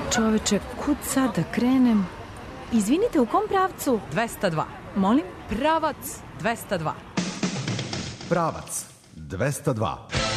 Čoveče, kud sad da krenem? Izvinite, u kom pravcu? 202. Molim? Pravac 202. Pravac 202.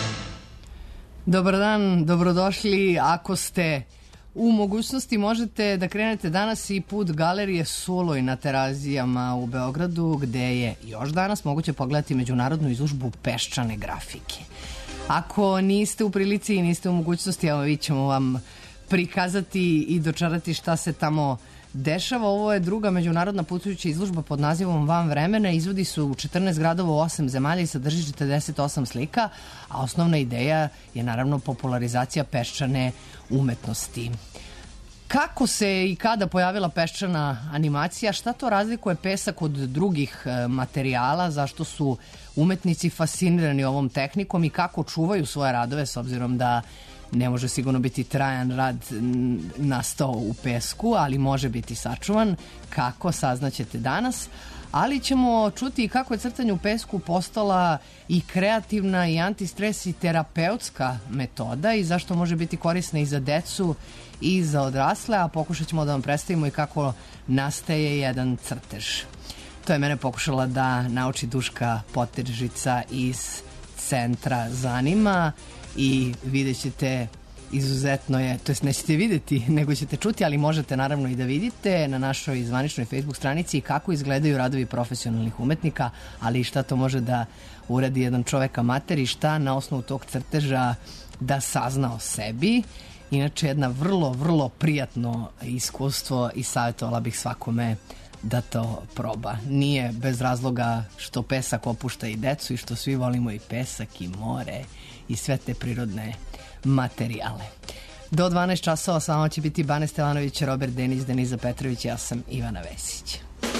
Dobar dan, dobrodošli. Ako ste u mogućnosti, možete da krenete danas i put galerije Suloj na Terazijama u Beogradu, gde je još danas moguće pogledati međunarodnu izložbu peščane grafike. Ako niste u prilici i niste u mogućnosti, evo vi ćemo vam prikazati i dočarati šta se tamo dešava. Ovo je druga međunarodna putujuća izložba pod nazivom Van vremena. Izvodi su u 14 gradova u 8 zemalja i sadrži 48 slika, a osnovna ideja je naravno popularizacija peščane umetnosti. Kako se i kada pojavila peščana animacija, šta to razlikuje pesak od drugih materijala, zašto su umetnici fascinirani ovom tehnikom i kako čuvaju svoje radove, s obzirom da ne može sigurno biti trajan rad nastao u pesku, ali može biti sačuvan. Kako, saznaćete danas. Ali ćemo čuti i kako je crtanje u pesku postala i kreativna i antistres i terapeutska metoda i zašto može biti korisna i za decu i za odrasle, a pokušat ćemo da vam predstavimo i kako nastaje jedan crtež. To je mene pokušala da nauči Duška Potežica iz Centra Zanima i vidjet ćete, izuzetno je, to jest nećete vidjeti, nego ćete čuti, ali možete naravno i da vidite na našoj zvaničnoj Facebook stranici kako izgledaju radovi profesionalnih umetnika, ali i šta to može da uradi jedan čovek amater i šta na osnovu tog crteža da sazna o sebi. Inače, jedna vrlo prijatno iskustvo i savjetovala bih svakome da to proba. Nije bez razloga što pesak opušta i decu i što svi volimo i pesak i more i sve te prirodne materijale. Do 12 časova samo će biti Bane Stevanović, Robert Denić, Deniza Petrović, ja sam Ivana Vesić.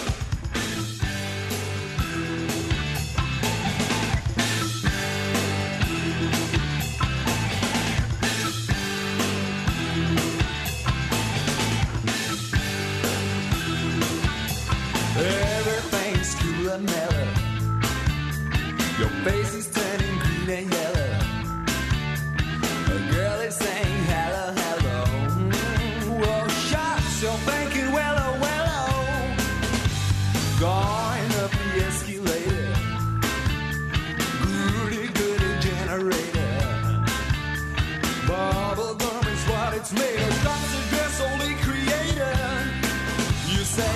Everything's cool and mellow. Your face is turning green and yellow. A girl is saying hello, hello. Well, shucks, you're thinking, well, oh, well, oh. Going up the escalator. Goody generator. Bubble gum is what it's made of. God's a dress only creator. You say,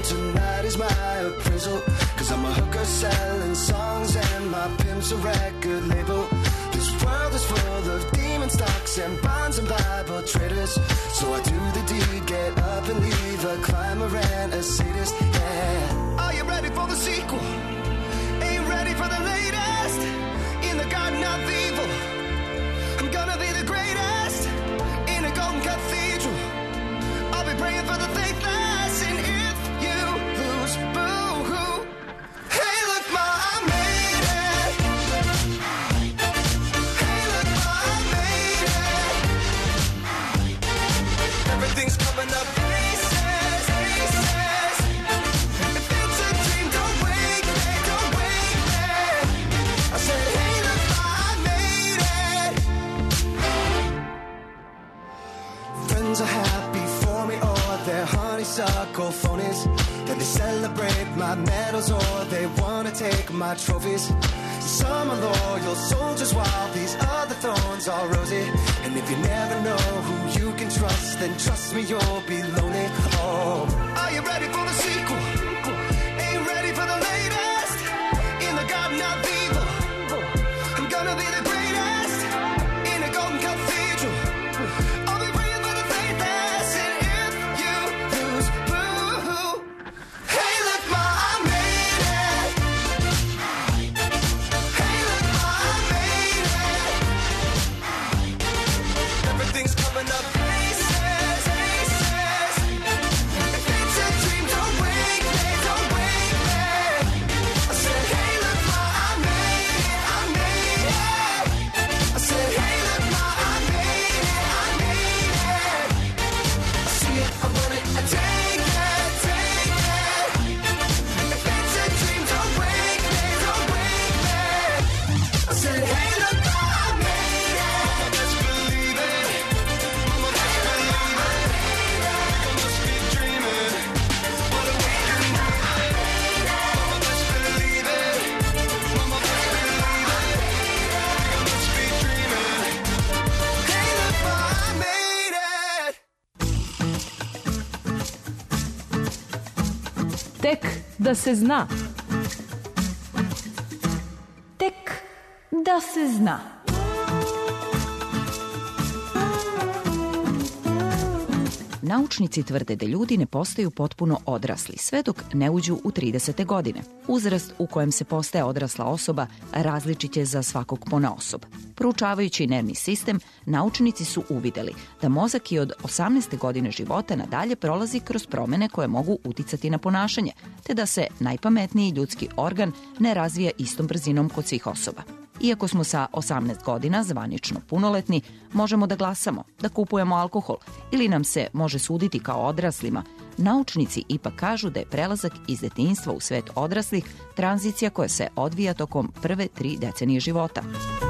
tonight is my appraisal. Cause I'm a hooker selling songs and my pimp's a record label. This world is full of demon stocks and bonds and Bible traders. So I do the deed, get up and leave a climber and a sadist, yeah. Are you ready for the sequel? Ain't ready for the latest. In the garden of evil, I'm gonna be the greatest. In a golden cathedral, I'll be praying for the faithless. And if you lose, boo-hoo. Hey, look, ma, I made it. Hey, look, ma, I made it. Everything's coming up pieces, pieces. If it's a dream, don't wake me, don't wake me. I said, hey, look, ma, I made it. Friends are happy for me, or they're honeysuckle phonies. Then they celebrate my medals, or they wanna take my trophies. Some are loyal soldiers, while these other thorns are rosy. And if you never know who you can trust, then trust me, you'll be lonely. Oh, are you ready for the sequel? Ain't ready for the latest. In the garden of evil, I'm gonna be the greatest. In a golden cathedral, I'll be praying for the faithless. And if you lose, boo-hoo. Hey, look, ma, I made it. Hey, look, ma, I made it. Everything's coming up pieces, pieces. If it's a dream, don't wake me, don't wake me. I said, hey, look, ma, I made it, I made it. I said, hey, look, ma, I made it, I made it. I see it, I want it, I take it, take it. If it's a dream, don't wake me, don't wake me. I said, hey, look, ma, I made it. Just believe it. Mama, just believe it. I must be dreaming. What a weekend. Mama, just believe it. Mama, just believe it. I must be dreaming. Hey, look, ma, I made it. Tek da se zna. Tek da se zna. Naučnici tvrde da ljudi ne postaju potpuno odrasli sve dok ne uđu u 30. godine. Uzrast u kojem se postaje odrasla osoba različit je za svakog ponaosob. Proučavajući nervni sistem, naučnici su uvideli da mozak i od 18. godine života nadalje prolazi kroz promene koje mogu uticati na ponašanje, te da se najpametniji ljudski organ ne razvija istom brzinom kod svih osoba. Iako smo sa 18 godina zvanično punoletni, možemo da glasamo, da kupujemo alkohol ili nam se može suditi kao odraslima, naučnici ipak kažu da je prelazak iz detinjstva u svet odraslih tranzicija koja se odvija tokom prve 3 decenije života.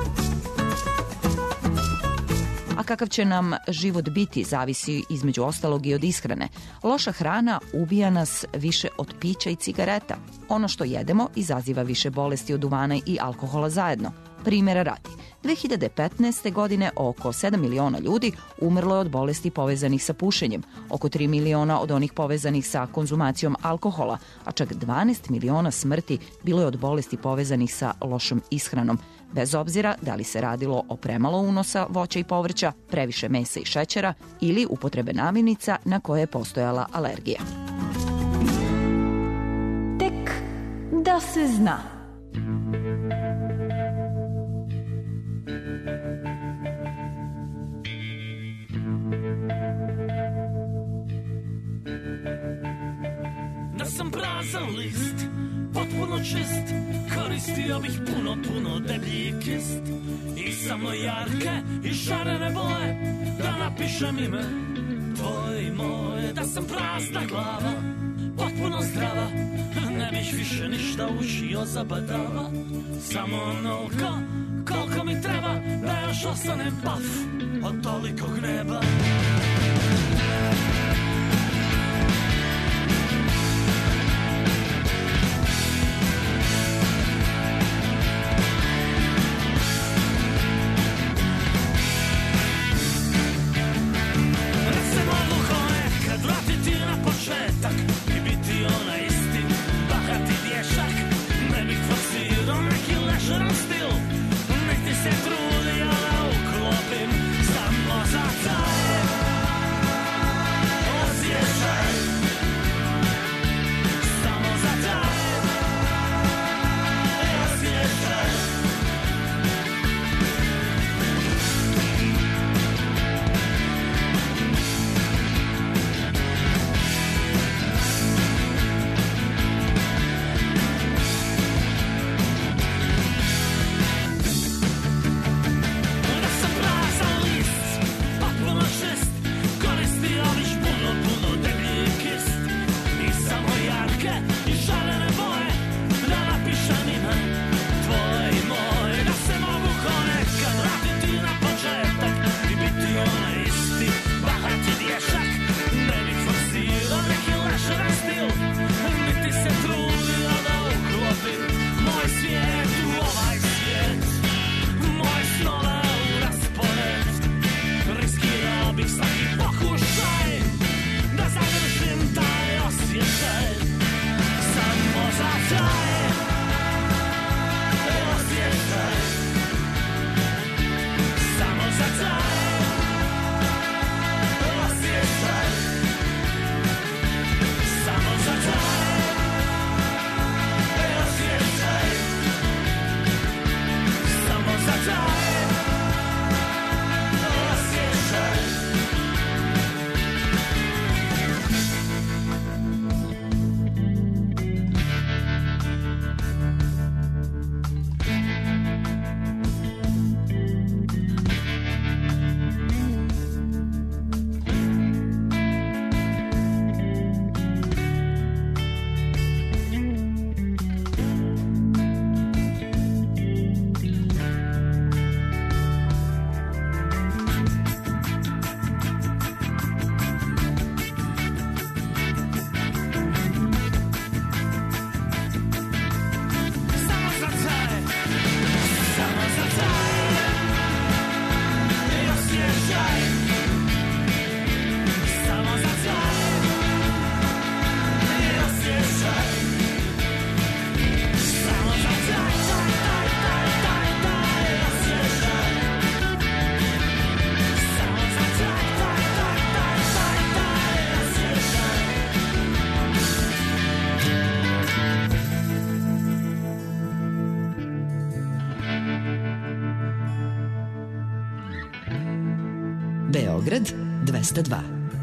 A kakav će nam život biti zavisi između ostalog i od ishrane. Loša hrana ubija nas više od pića i cigareta. Ono što jedemo izaziva više bolesti od duvana i alkohola zajedno. Primjera radi, 2015. godine oko 7 miliona ljudi umrlo je od bolesti povezanih sa pušenjem, oko 3 miliona od onih povezanih sa konzumacijom alkohola, a čak 12 miliona smrti bilo je od bolesti povezanih sa lošom ishranom, bez obzira da li se radilo o premalo unosa voća i povrća, previše mesa i šećera ili upotrebe namirnica na koje je postojala alergija. Tek da se zna. Da sam prazan list, potpuno čist, koristio bih puno deblji kist. I samo jarke i šarene boje, da napišem ime tvoje i moje. Da sam prazna glava, potpuno zdrava, ne bih više ništa učio zabadava. Samo onoliko koliko mi treba, da još ostanem paf od tolikog neba. Recimo odluko nekad vratiti na početak i biti onaj Beograd 202.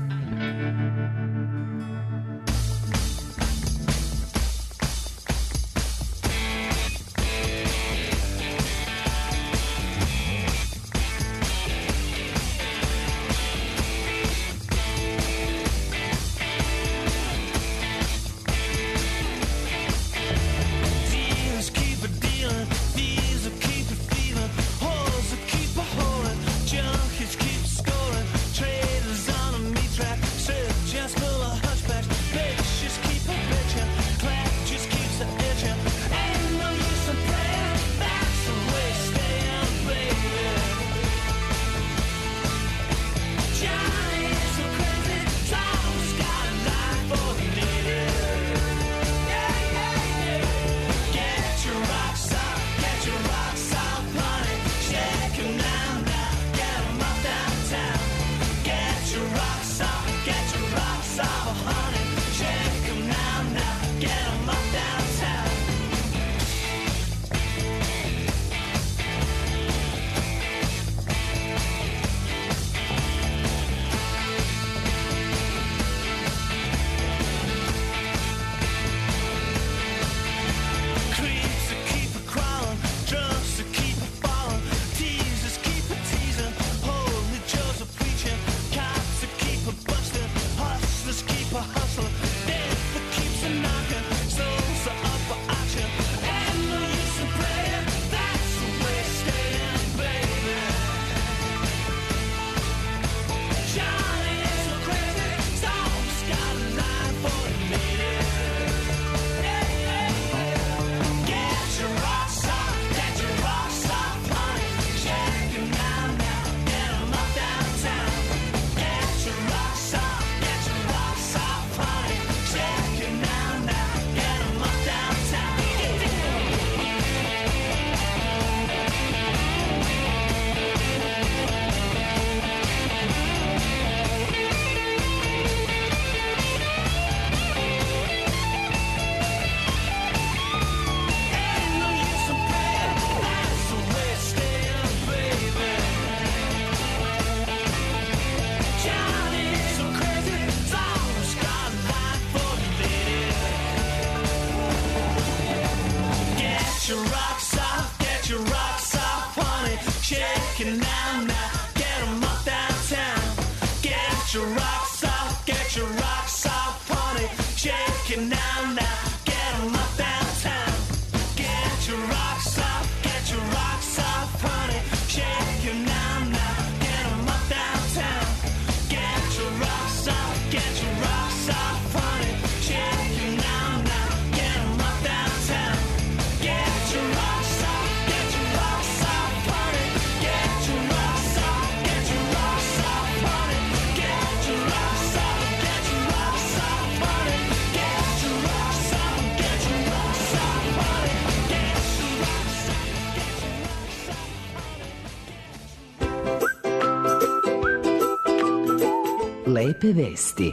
Lepe vesti.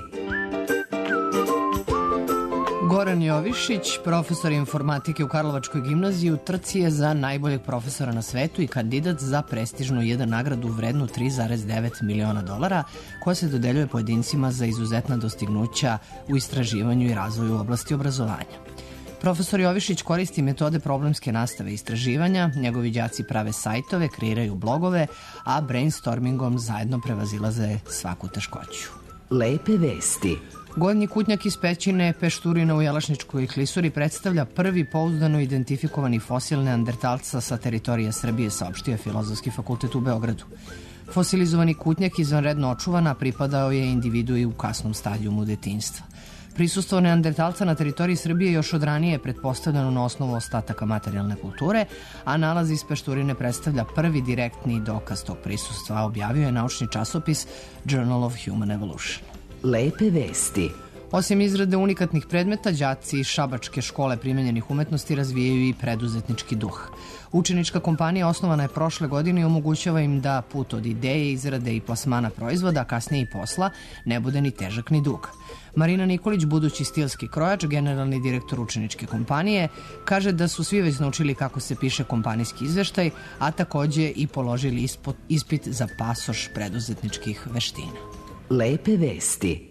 Goran Jovišić, profesor informatike u Karlovačkoj gimnaziji, u trci je za najboljeg profesora na svetu i kandidat za prestižnu jedan nagradu vrednu $3,9 miliona, koja se dodeljuje pojedincima za izuzetna dostignuća u istraživanju i razvoju u oblasti obrazovanja. Profesor Jovišić koristi metode problemske nastave i istraživanja, njegovi đaci prave sajtove, kreiraju blogove, a brainstormingom zajedno prevazilaze svaku teškoću. Lepe vesti. Gornji kutnjak iz pećine Pešturina u Jelašničkoj klisuri predstavlja prvi pouzdano identifikovani fosil neandertalca sa teritorije Srbije, saopštio Filozofski fakultet u Beogradu. Fosilizovani kutnjak izvanredno očuvana pripadao je individui u kasnom stadijumu detinjstva. Prisustvo neandertalca na teritoriji Srbije još od ranije je pretpostavljeno na osnovu ostataka materijalne kulture, a nalaz iz Pešturine predstavlja prvi direktni dokaz tog prisustva, objavio je naučni časopis Journal of Human Evolution. Lepe vesti. Osim izrade unikatnih predmeta, đaci iz Šabačke škole primenjenih umetnosti razvijaju i preduzetnički duh. Učenička kompanija osnovana je prošle godine i omogućava im da put od ideje, izrade i plasmana proizvoda, a kasnije i posla, ne bude ni težak ni dug. Marina Nikolić, budući stilski krojač, generalni direktor učeničke kompanije, kaže da su svi već naučili kako se piše kompanijski izveštaj, a takođe i položili ispit za pasoš preduzetničkih veština. Lepe vesti.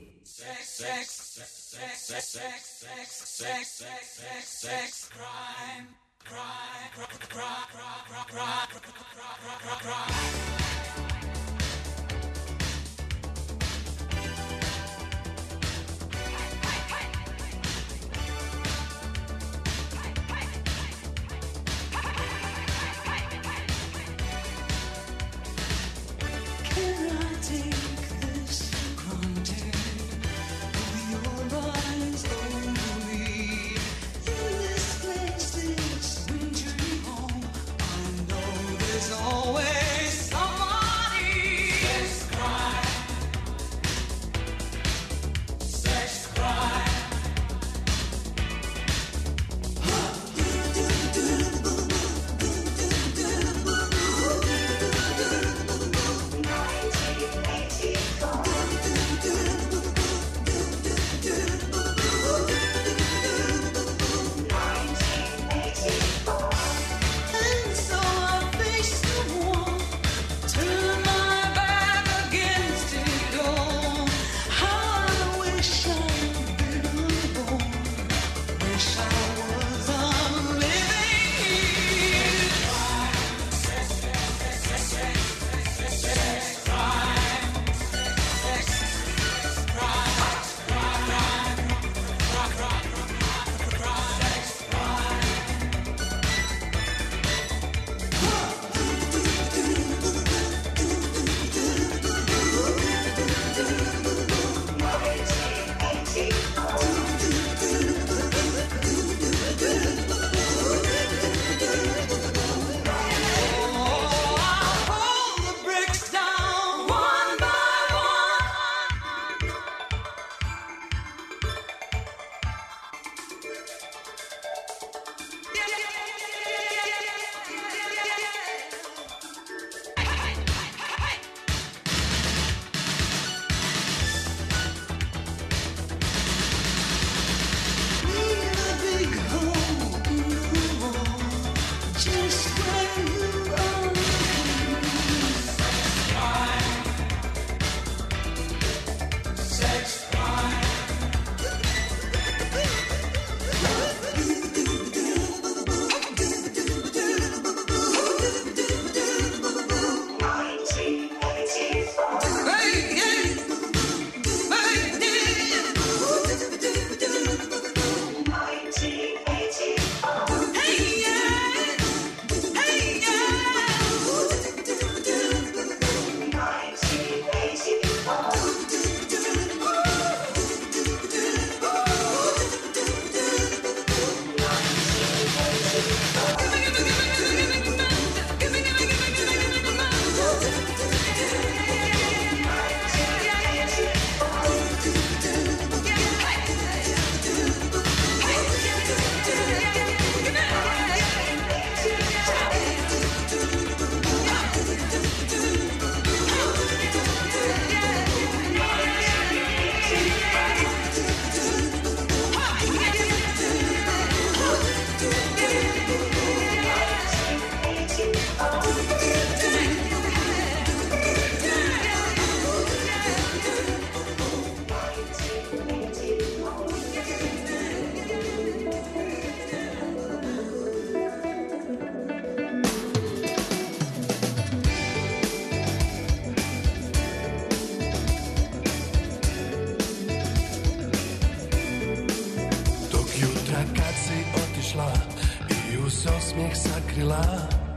osmijeh sakrila,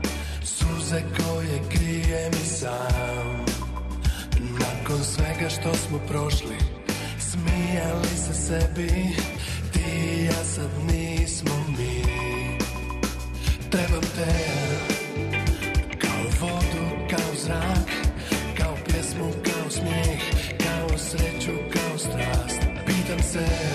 suze koje krijem i sam. Nakon svega što smo prošli, smijali se sebi, ti i ja sad nismo mi. Trebam te kao vodu, kao zrak, kao pjesmu, kao smijeh, kao sreću, kao strast. Pitam se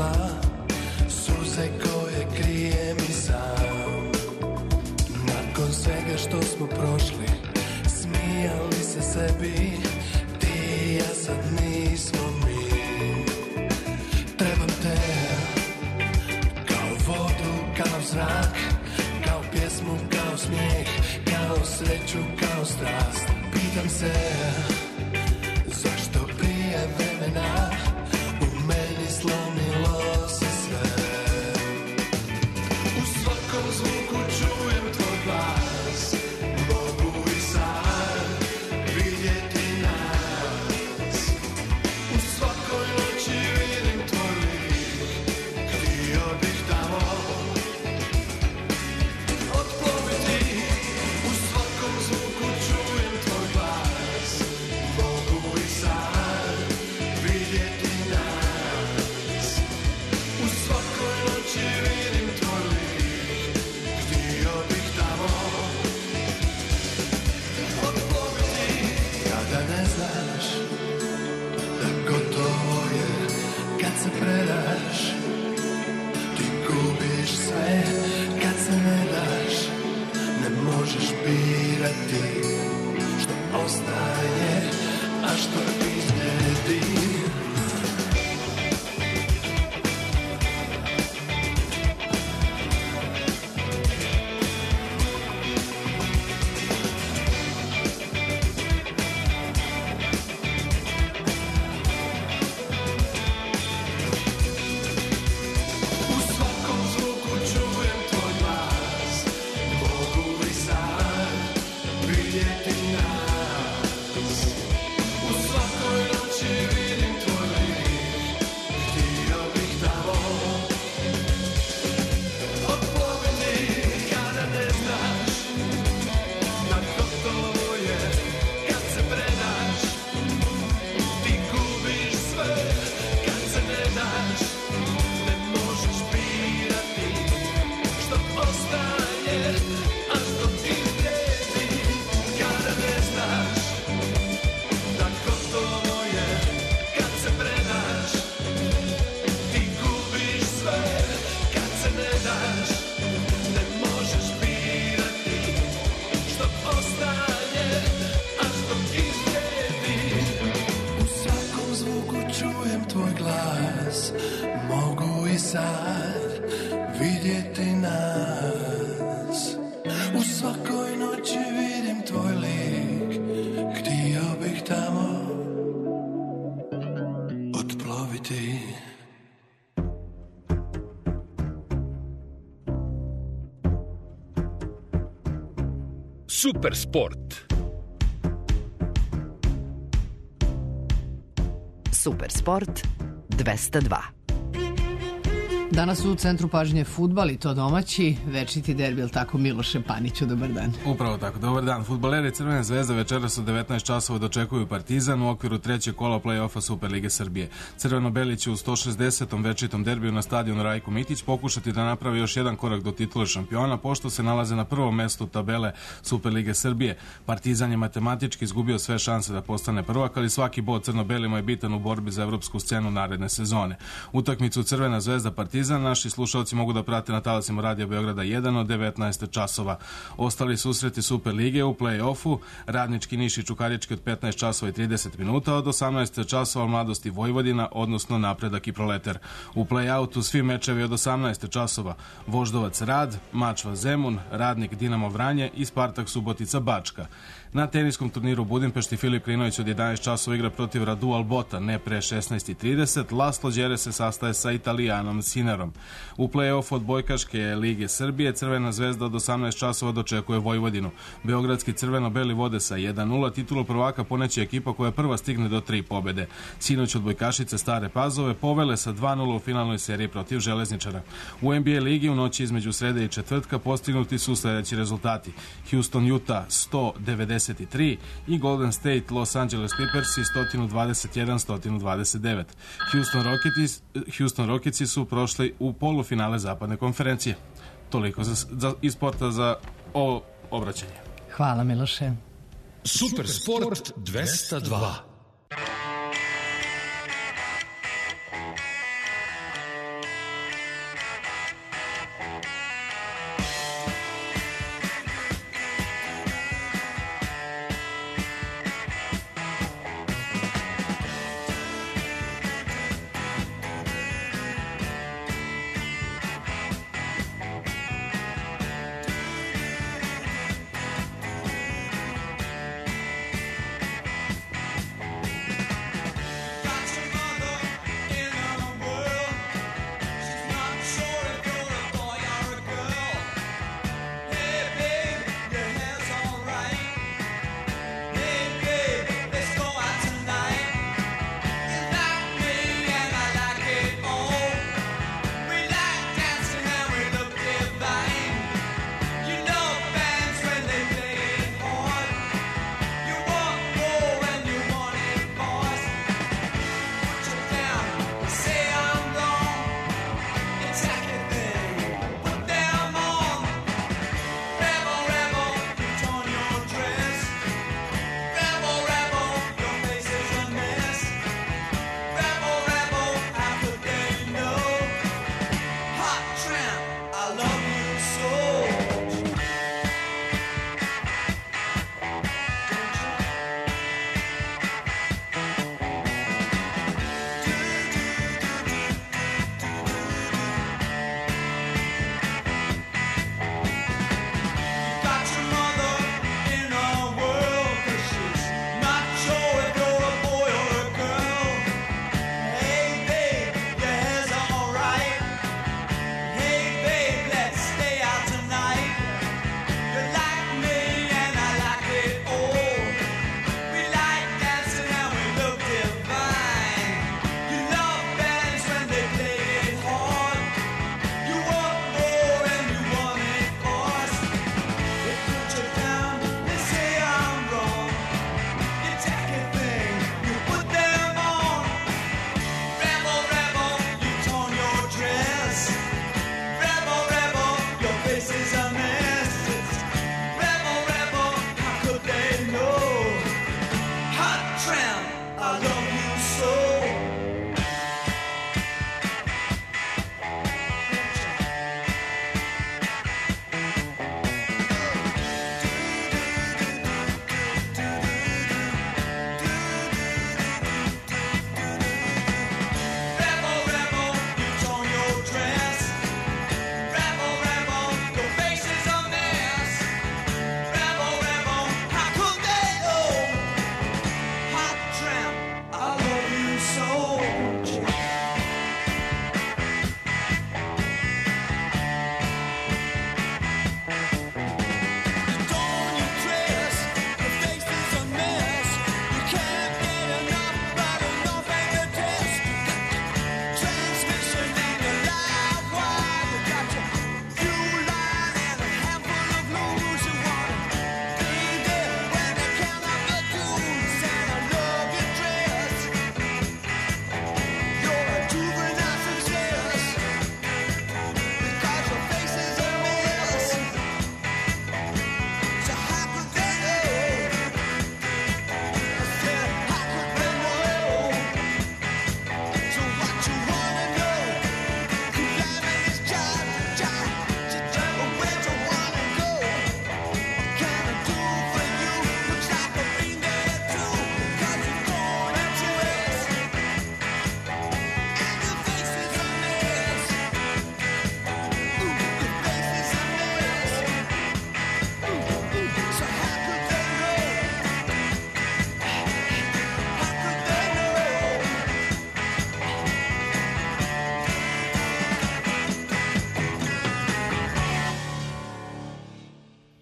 sakrila suze koje krijem i sam. Nakon svega što smo prošli, smijali se sebi, ti i ja sad nismo mi. Trebam te kao vodu, kao zrak, kao pjesmu, kao smijeh, kao sreću, kao strast. Pitam se zašto prije vremena u meni slomilo se sve. U svakom zvuku čujem tvoj glas, mogu i sad vidjeti nas. U svakoj noći vidim tvoj lik, htio bih tamo otploviti. U svakom zvuku čujem tvoj glas, mogu i sad vidjeti nas. U svakoj noći vidim tvoj lik, htio bih tamo otploviti. Kada ne znaš da gotovo je, kad se predaš, ti gubiš sve. Kad se ne daš, ne možeš birati što ostaje, a što izgledi. U svakom zvuku čujem tvoj glas, mogu i sad vidjeti nas. U svakoj noći vidim tvoj lik, htio bih tamo otploviti. Kada ne znaš da gotovo je, kad se predaš, ti gubiš sve. Kad se ne daš, ne možeš birati što ostaje, a što izgledi. Kada ne znaš da gotovo je, kad se predaš, ti gubiš sve. Kad se ne daš, ne možeš birati što ostaje, a što izgledi. U svakom zvuku čujem tvoj glas, mogu i sad vidjeti nas. U svakoj noći vidim tvoj lik, htio bih tamo otploviti. Super sport. Super sport 202. Danas u centru pažnje fudbal i to domaći, večiti derbi, jel tako Miloše Paniću, dobar dan. Upravo tako, dobar dan. Fudbaleri Crvene zvezde večeras u 19 časova dočekuju Partizan u okviru trećeg kola play-offa Super Lige Srbije. Crveno-beli će u 160. večitom derbiju na stadionu Rajko Mitić pokušati da napravi još jedan korak do titule šampiona, pošto se nalaze na prvom mestu tabele Super Lige Srbije. Partizan je matematički izgubio sve šanse da postane prvak, ali svaki bod crno-belima je bitan u borbi za evropsku scenu naredne sezone. Utakmicu Crvena zvezda Partizan naši slušalci mogu da prate na talasima Radija Beograda 1 od 19 časova. Ostali susreti Super Lige u play-offu, Radnički Niš i Čukarički od 15 časova i 30 minuta, od 18 časova Mladost i Vojvodina, odnosno Napredak i Proletar. U play-outu svi mečevi od 18 časova, Voždovac Rad, Mačva Zemun, Radnik Dinamo Vranje i Spartak Subotica Bačka. Na teniskom turniru u Budimpešti Filip Krinović od 11 časova igra protiv Radu Albota, ne pre 16:30. Laslo Đere se sastaje sa Italijanom Sinerom. U play-off odbojkaške Lige Srbije Crvena zvezda od 18 časova dočekuje Vojvodinu. Beogradski crveno-beli vode sa 1:0, titulu prvaka poneće ekipa koja prva stigne do 3 pobede. Sinoć odbojkašice Stare Pazove povele sa 2:0 u finalnoj seriji protiv Železničara. U NBA ligi u noći između srede i četvrtka postignuti su sledeći rezultati: Houston Utah 193 i Golden State Los Angeles Clippersi 121-129. Houston Rocketsi su prošli u polufinale zapadne konferencije. Toliko iz sporta za ovo obraćanje. Hvala Miloše. Super sport 202.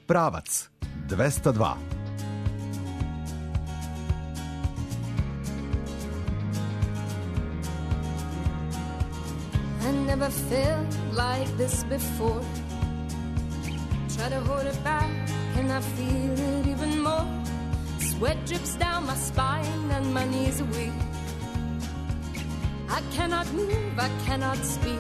Pravac 202. I never felt like this before. Try to hold it back and I feel it even more. Sweat drips down my spine and my knees are weak. I cannot move, I cannot speak.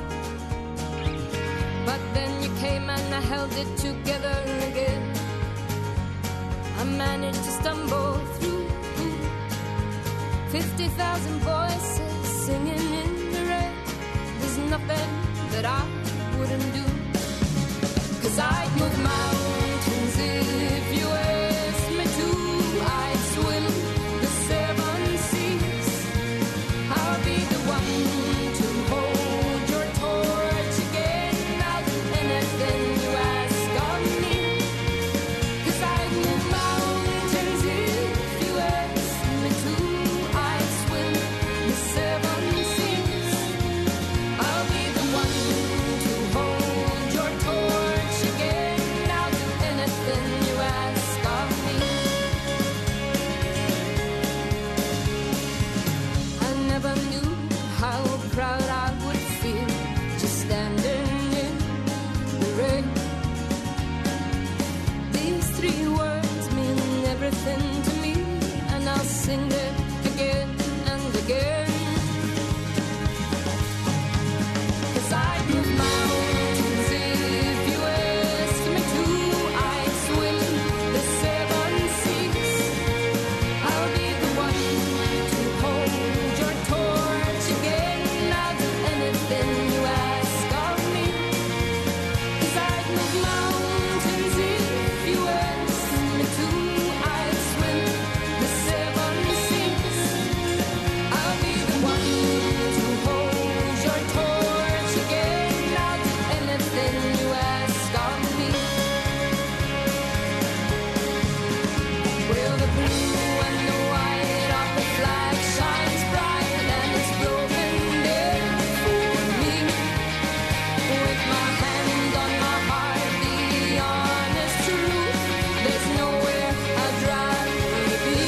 But then you came and I held it together again. I managed to stumble through 50,000 voices singing in the rain. There's nothing that I wouldn't do. 'Cause I'd move mountains if you asked me to. I'd swim the 7 seas. I'll be the one to hold your torch again. I'll do anything you ask of me. 'Cause I'd move mountains if you asked me to. I'd swim the 7 seas. I'll be the one to hold your torch again. I'll do anything you ask of me. I never knew how proud I would feel just standing in the rain. These 3 words mean everything to me, and I'll sing it again and again. 'Cause I'd move mountains if you asked me to. I'd swim the 7 seas. I'll be the one to hold your torch again. I'll do anything you ask of me. 'Cause I'd move mountains if you asked me to. I'd swim the 7 seas. I'll be the one to hold your torch again. I'll do anything you ask of me. Well, the blue and the white of the flag shines bright, and it's broken there for me. With my hand on my heart, the honest truth, there's nowhere I'd rather be.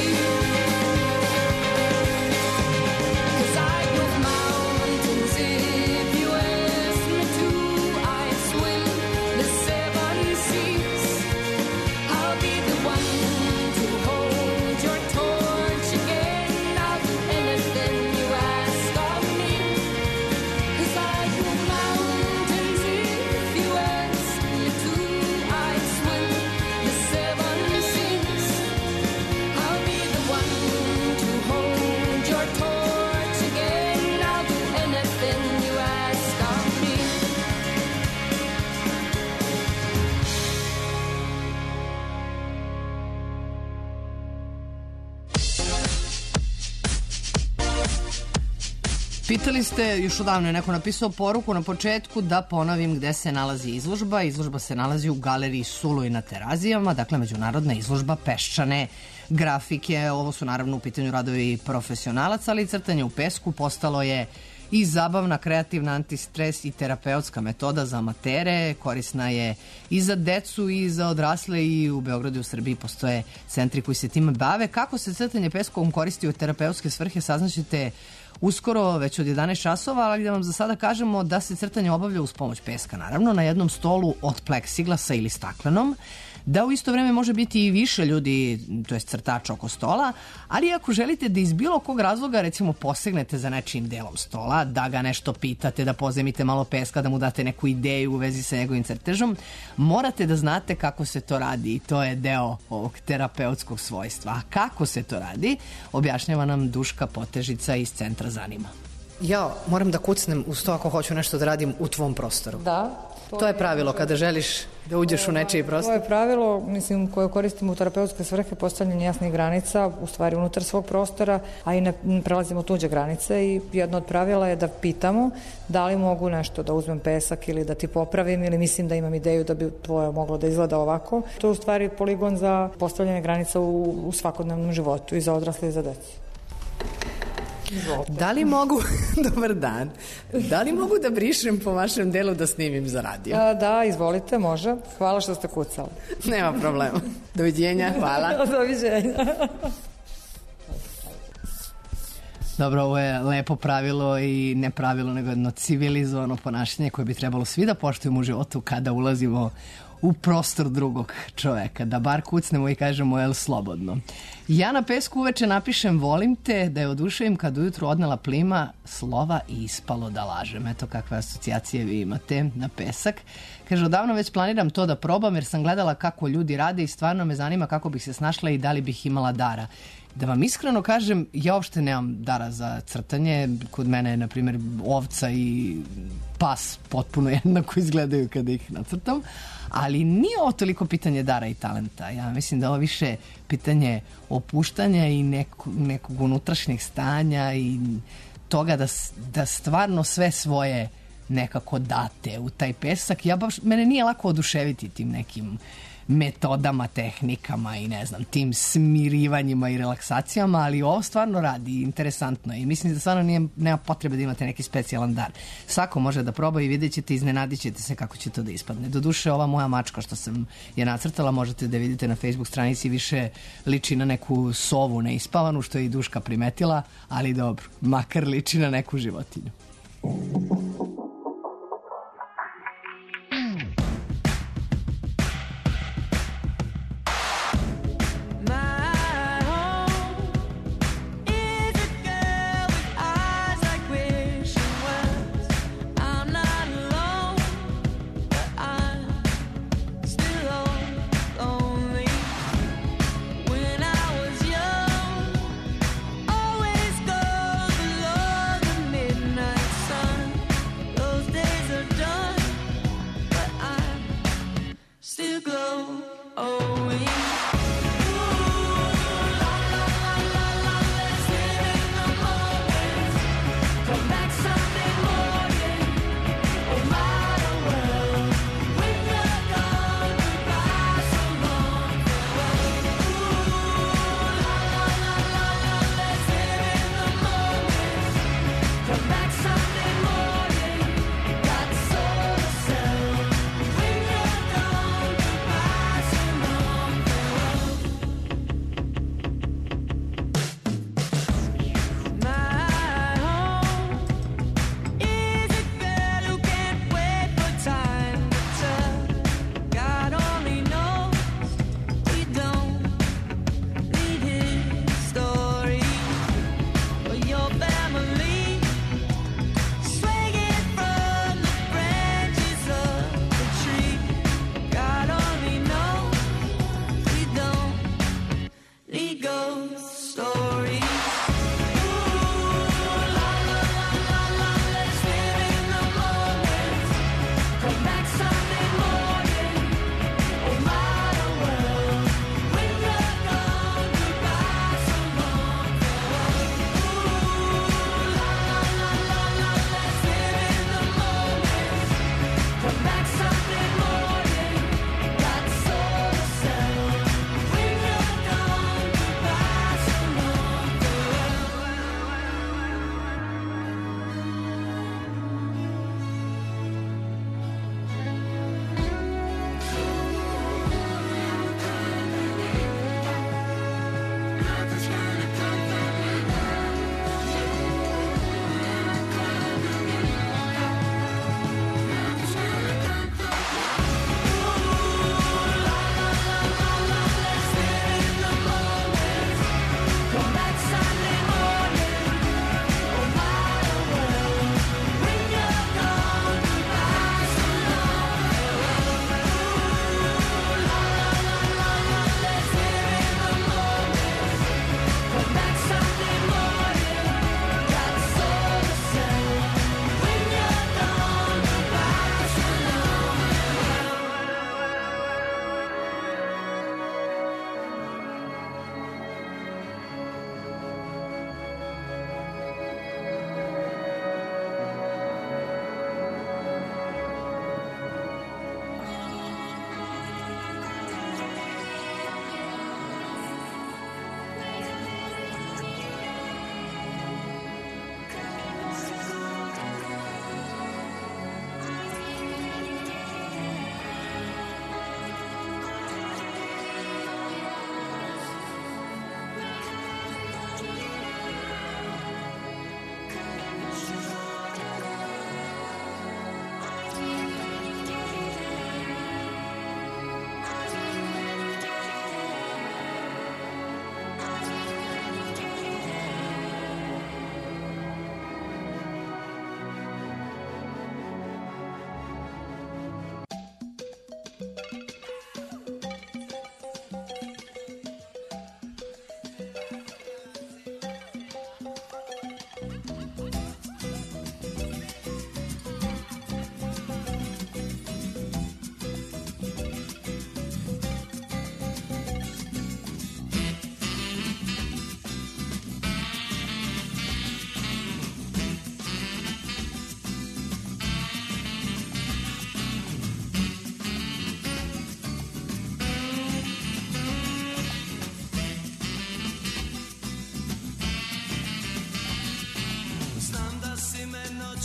'Cause I'd move mountains if you asked me to. I'd swim the 7 seas. I'll be the one to hold your torch again. I'll do anything you ask of me. 'Cause I'd move mountains if you asked me to. I'd swim the 7 seas. I'll be the one to hold your torch again. I'll do anything you ask of me. Pitali ste, još odavno je neko napisao poruku na početku da ponovim gde se nalazi izložba. Izložba se nalazi u galeriji Suloj na Terazijama, dakle međunarodna izložba peščane grafike. Ovo su naravno u pitanju radovi profesionalaca, ali crtanje u pesku postalo je i zabavna, kreativna, antistres i terapeutska metoda za amatere. Korisna je i za decu i za odrasle, i u Beogradu i u Srbiji postoje centri koji se time bave. Kako se crtanje peskom koristi u terapeutske svrhe saznaćete uskoro, već od 11 časova, ali da vam za sada kažemo da se crtanje obavlja uz pomoć peska, naravno, na jednom stolu od pleksiglasa ili staklenom, da u isto vreme može biti i više ljudi, to jest crtača oko stola, ali ako želite da iz bilo kog razloga, recimo, posegnete za nečim delom stola, da ga nešto pitate, da pozemite malo peska, da mu date neku ideju u vezi sa njegovim crtežom, morate da znate kako se to radi, i to je deo ovog terapeutskog svojstva. A kako se to radi, objašnjava nam Duška Potežica iz Centra Zanima. Ja moram da kucnem uz to ako hoću nešto da radim u tvom prostoru. Da. To je pravilo kada želiš da uđeš u nečiji prostor? To je pravilo, mislim, koje koristimo u terapeutske svrhe, postavljanje jasnih granica, u stvari unutar svog prostora, a i ne prelazimo tuđe granice, i jedno od pravila je da pitamo da li mogu nešto da uzmem pesak ili da ti popravim, ili mislim da imam ideju da bi tvoje moglo da izgleda ovako. To je u stvari poligon za postavljanje granica u svakodnevnom životu, i za odrasle i za decu. Da li mogu, dobar dan, da li mogu da brišem po vašem delu da snimim za radio? Da, izvolite, može. Hvala što ste kucali. Nema problema. Doviđenja, hvala. Doviđenja. Dobro, ovo je lepo pravilo i ne pravilo, nego jedno civilizovano ponašanje koje bi trebalo svi da poštujemo u životu kada ulazimo u prostor drugog čoveka, da bar kucnemo i kažemo jel slobodno. Ja na pesku uveče napišem volim te, da je oduševim kad ujutru odnela plima slova i ispalo da lažem. Eto kakve asocijacije vi imate na pesak. Kaže, odavno već planiram to da probam jer sam gledala kako ljudi rade i stvarno me zanima kako bih se snašla i da li bih imala dara. Da vam iskreno kažem, ja uopšte nemam dara za crtanje. Kod mene, na primjer, ovca i pas potpuno jednako izgledaju kada ih nacrtam. Ali nije ovo toliko pitanje dara i talenta. Ja mislim da ovo više pitanje opuštanja i nekog unutrašnjeg stanja i toga da stvarno sve svoje nekako date u taj pesak. Mene nije lako oduševiti tim nekim metodama, tehnikama i ne znam, tim smirivanjima i relaksacijama, ali ovo stvarno radi interesantno i mislim da stvarno nema potrebe da imate neki specijalan dar. Svako može da proba i vidjet ćete, iznenadit ćete se kako će to da ispadne. Doduše, ova moja mačka što sam je nacrtala, možete da vidite na Facebook stranici, više liči na neku sovu neispavanu, što je i Duška primetila, ali dobro, makar liči na neku životinju. Always go below the midnight sun.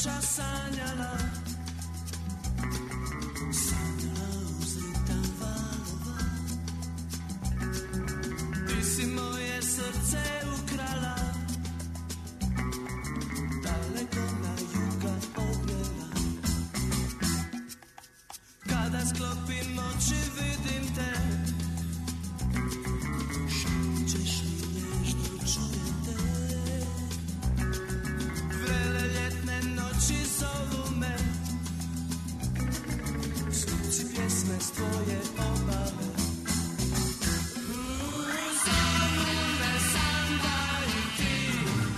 noćas sanjala, sanjala uzlitan valova. Ti si moje srce ukrala, daleko na juga odvela. Kada sklopim oči vidim te, šačeš mi nježno, čujem te. Vrele ljetne noći zovu me, zvuci pjesme s tvoje obale. Zovu me samba i ti,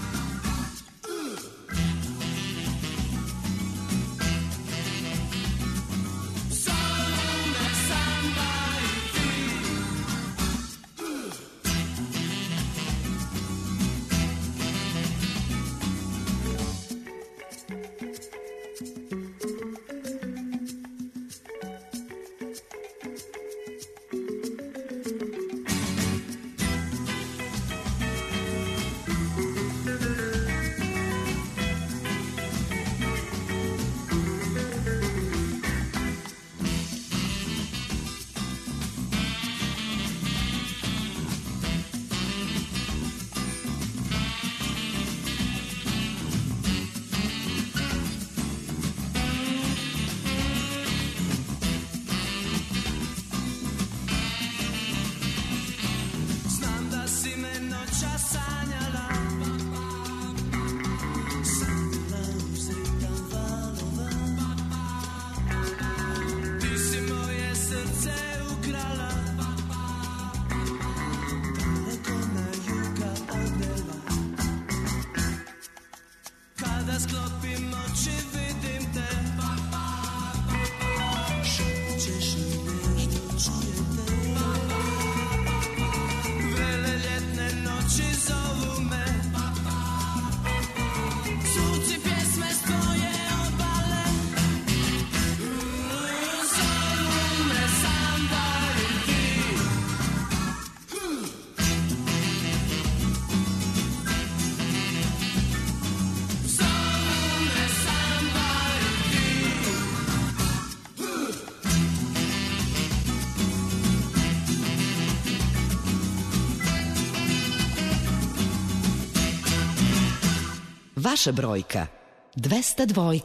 zovu me samba i ti. Znam da si me noćas sanjala, sanjala uzlitan valova. Ti si moje srce ukrala, daleko na juga odvela. Kada sklopim oči vidim te, šačeš mi nježno, čujem te. Vrele ljetne noći zovu me, zvuci pjesme s tvoje obale. Zovu me samba i ti, zovu me samba i ti. Vaša brojka 202.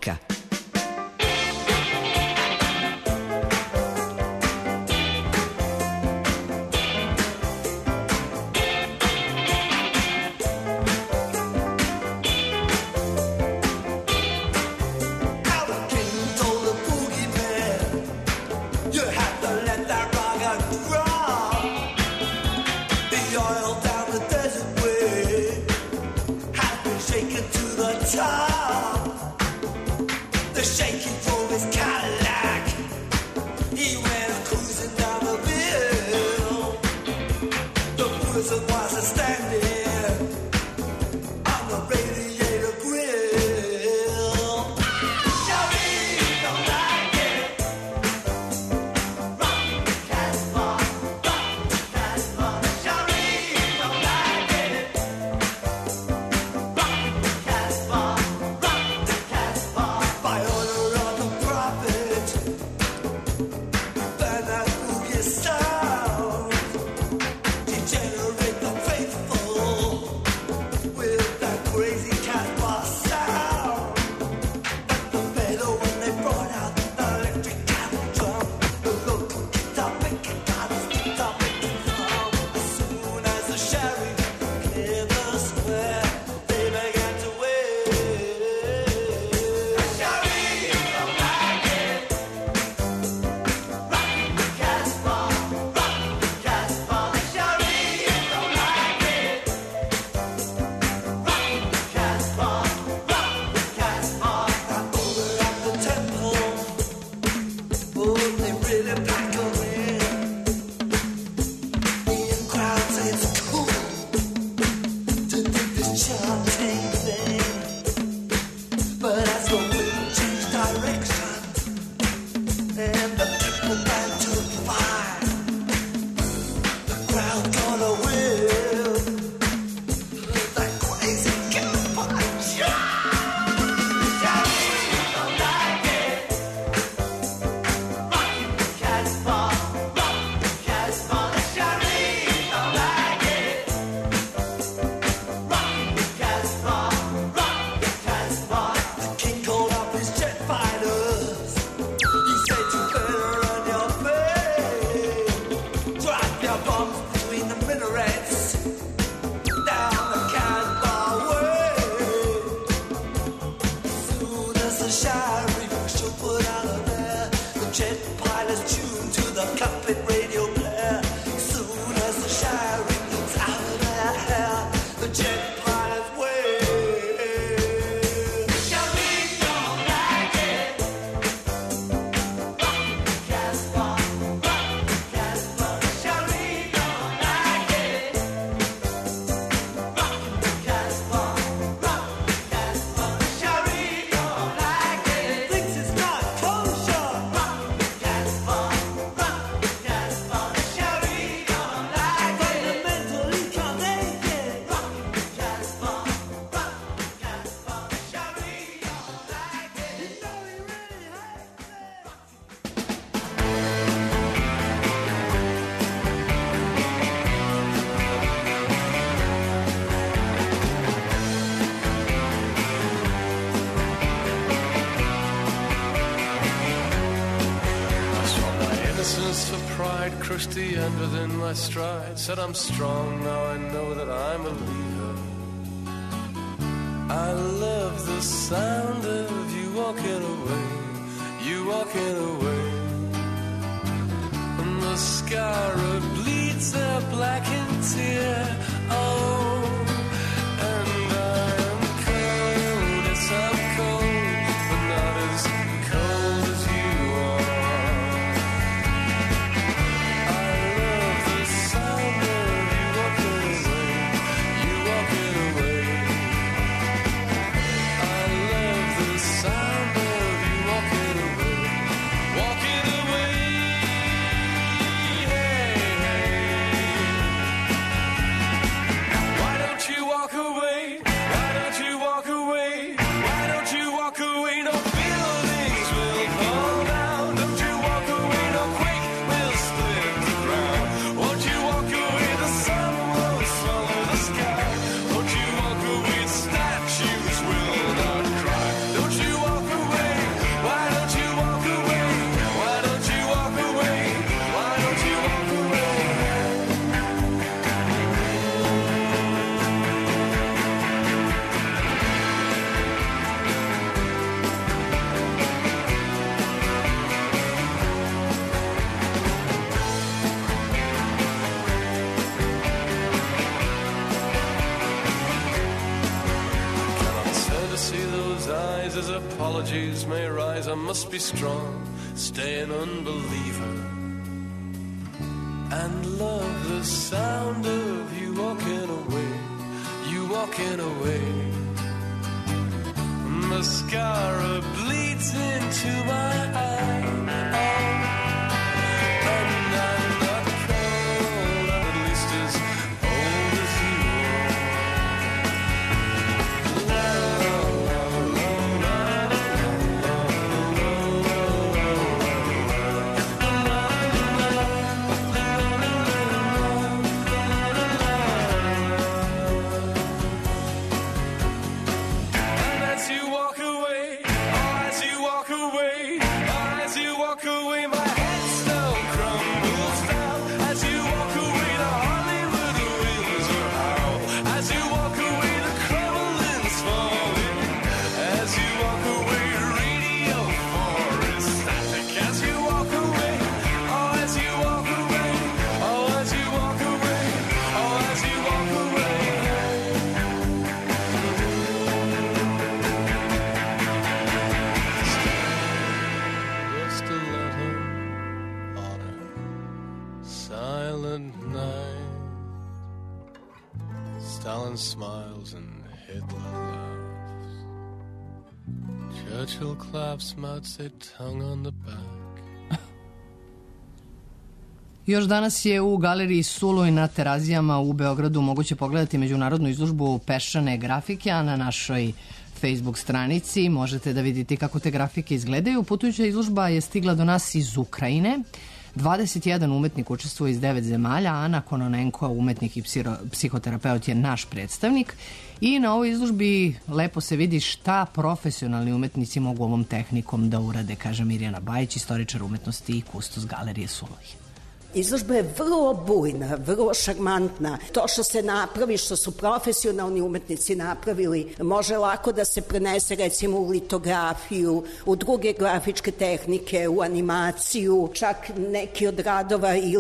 Told the boogeyman, you had to let that rock and roll. The oil down the desert way had been shaken to the top. The shaking from his Cadillac, he went cruising down the hill. The prison was standing on the radiator grill. Shawty, don't like it. Rock the Casbah, rock the Casbah. Shawty, don't like it. Rock the Casbah, rock the Casbah. By order of the prophet, burn that boogie sound. Degenerate the faithful with that crazy Casbah sound. The mellow when they brought out the electric cattle drum, the local guitar picking guitars, guitar picking drum. As soon as the sheriff cleared the square, they began to wave. Sheriff, don't like it. Rock the Casbah, rock the Casbah. Sheriff, don't like it. Rock the Casbah, rock the Casbah. Over at the temple, oh, they really pack 'em in. The crowd say it's cool to do this chanting thing, but as the wind changed direction and the people ran to fire, the crowd got away. That crazy Casbah. Yeah! Crushed the end within my stride. Said I'm strong, now I know that I'm a leader. I love the sound of you walking away. You walking away. And the scar bleeds a blackened tear. Oh, and I'm cold, yes I'm cold, but not as cold as you are. Apologies may rise, I must be strong, stay an unbeliever, and love the sound of you walking away, you walking away. Mascara bleeds into my eye, and I'm not cold, I'm at least as old as you are. Stalin smiles and Hitler laughs. Churchill claps Mao Zedong on the back. Još danas je u galeriji Suloj na Terazijama u Beogradu moguće pogledati međunarodnu izložbu peščane grafike, a na našoj Facebook stranici možete da vidite kako te grafike izgledaju. Putujuća izložba je stigla do nas iz Ukrajine. 21 umetnik učestvuje iz 9 zemalja, Ana Kononenko, umetnik i psihoterapeut, je naš predstavnik. I na ovoj izložbi lepo se vidi šta profesionalni umetnici mogu ovom tehnikom da urade, kaže Mirjana Bajić, istoričar umetnosti i kustos galerije Suloj. Izložba je vrlo bujna, vrlo šarmantna. To što se napravi, što su profesionalni umetnici napravili, može lako da se prenese recimo u litografiju, u druge grafičke tehnike, u animaciju. Čak neki od radova i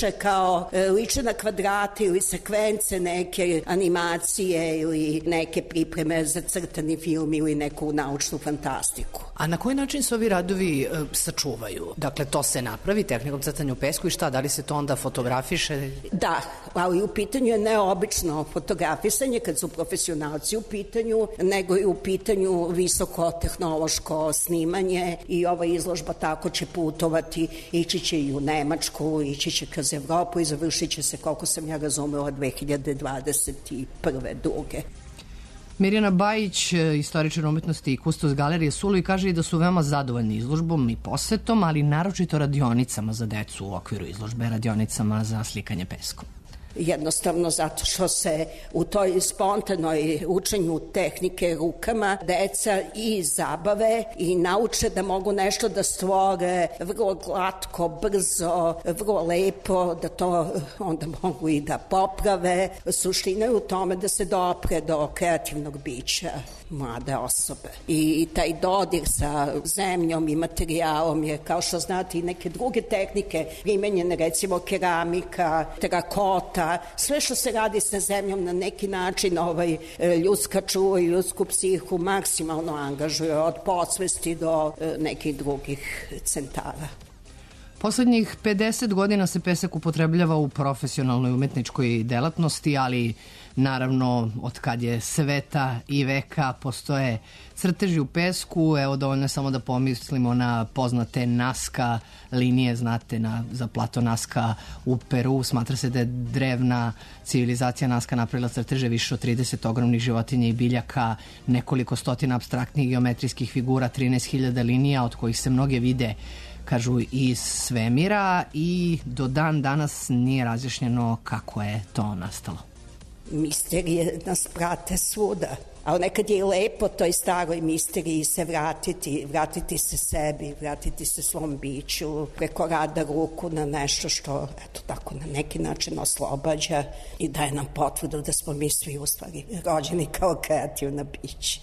liče na kvadrate ili sekvence neke animacije ili neke pripreme za crtani film ili neku naučnu fantastiku. A na koji način se ovi radovi sačuvaju? Dakle, to se napravi tehnikom crtanja u pesku i šta? Da li se to onda fotografiše? Da, ali u pitanju je neobično fotografisanje kad su profesionalci u pitanju, nego i u pitanju visokotehnološko snimanje i ova izložba tako će putovati, ići će i u Nemačku, ići će kroz Evropu i završit će se, koliko sam ja razumela, 2021. druge. Mirjana Bajić, istoričar umetnosti i kustos galerije Sulu, i kaže i da su veoma zadovoljni izložbom i posetom, ali naročito radionicama za decu u okviru izložbe, radionicama za slikanje peskom. Jednostavno zato što se u toj spontanoj učenju tehnike rukama deca i zabave i nauče da mogu nešto da stvore vrlo glatko, brzo, vrlo lepo, da to onda mogu i da poprave. Suština je u tome da se dopre do kreativnog bića mlade osobe. I taj dodir sa zemljom i materijalom je, kao što znate, i neke druge tehnike primenjene, recimo keramika, terakota, sve što se radi sa zemljom na neki način ljudska čuva i ljudsku psihu maksimalno angažuje, od podsvesti do nekih drugih centara. Poslednjih 50 godina se pesak upotrebljava u profesionalnoj umetničkoj delatnosti, ali naravno od kad je sveta i veka postoje crteži u pesku. Evo, dovoljno je samo da pomislimo na poznate Nazca linije, znate za plato Nazca u Peru. Smatra se da je drevna civilizacija Nazca napravila crteže više od 30 ogromnih životinja i biljaka, nekoliko stotina apstraktnih geometrijskih figura, 13.000 linija, od kojih se mnoge vide, kažu, iz svemira, i do dan danas nije razjašnjeno kako je to nastalo. Misterije nas prate svuda, ali nekad je i lepo toj staroj misteriji se vratiti se sebi, vratiti se svom biću, preko rada ruku na nešto što, eto tako, na neki način oslobađa i daje nam potvrdu da smo mi svi u stvari rođeni kao kreativna bića.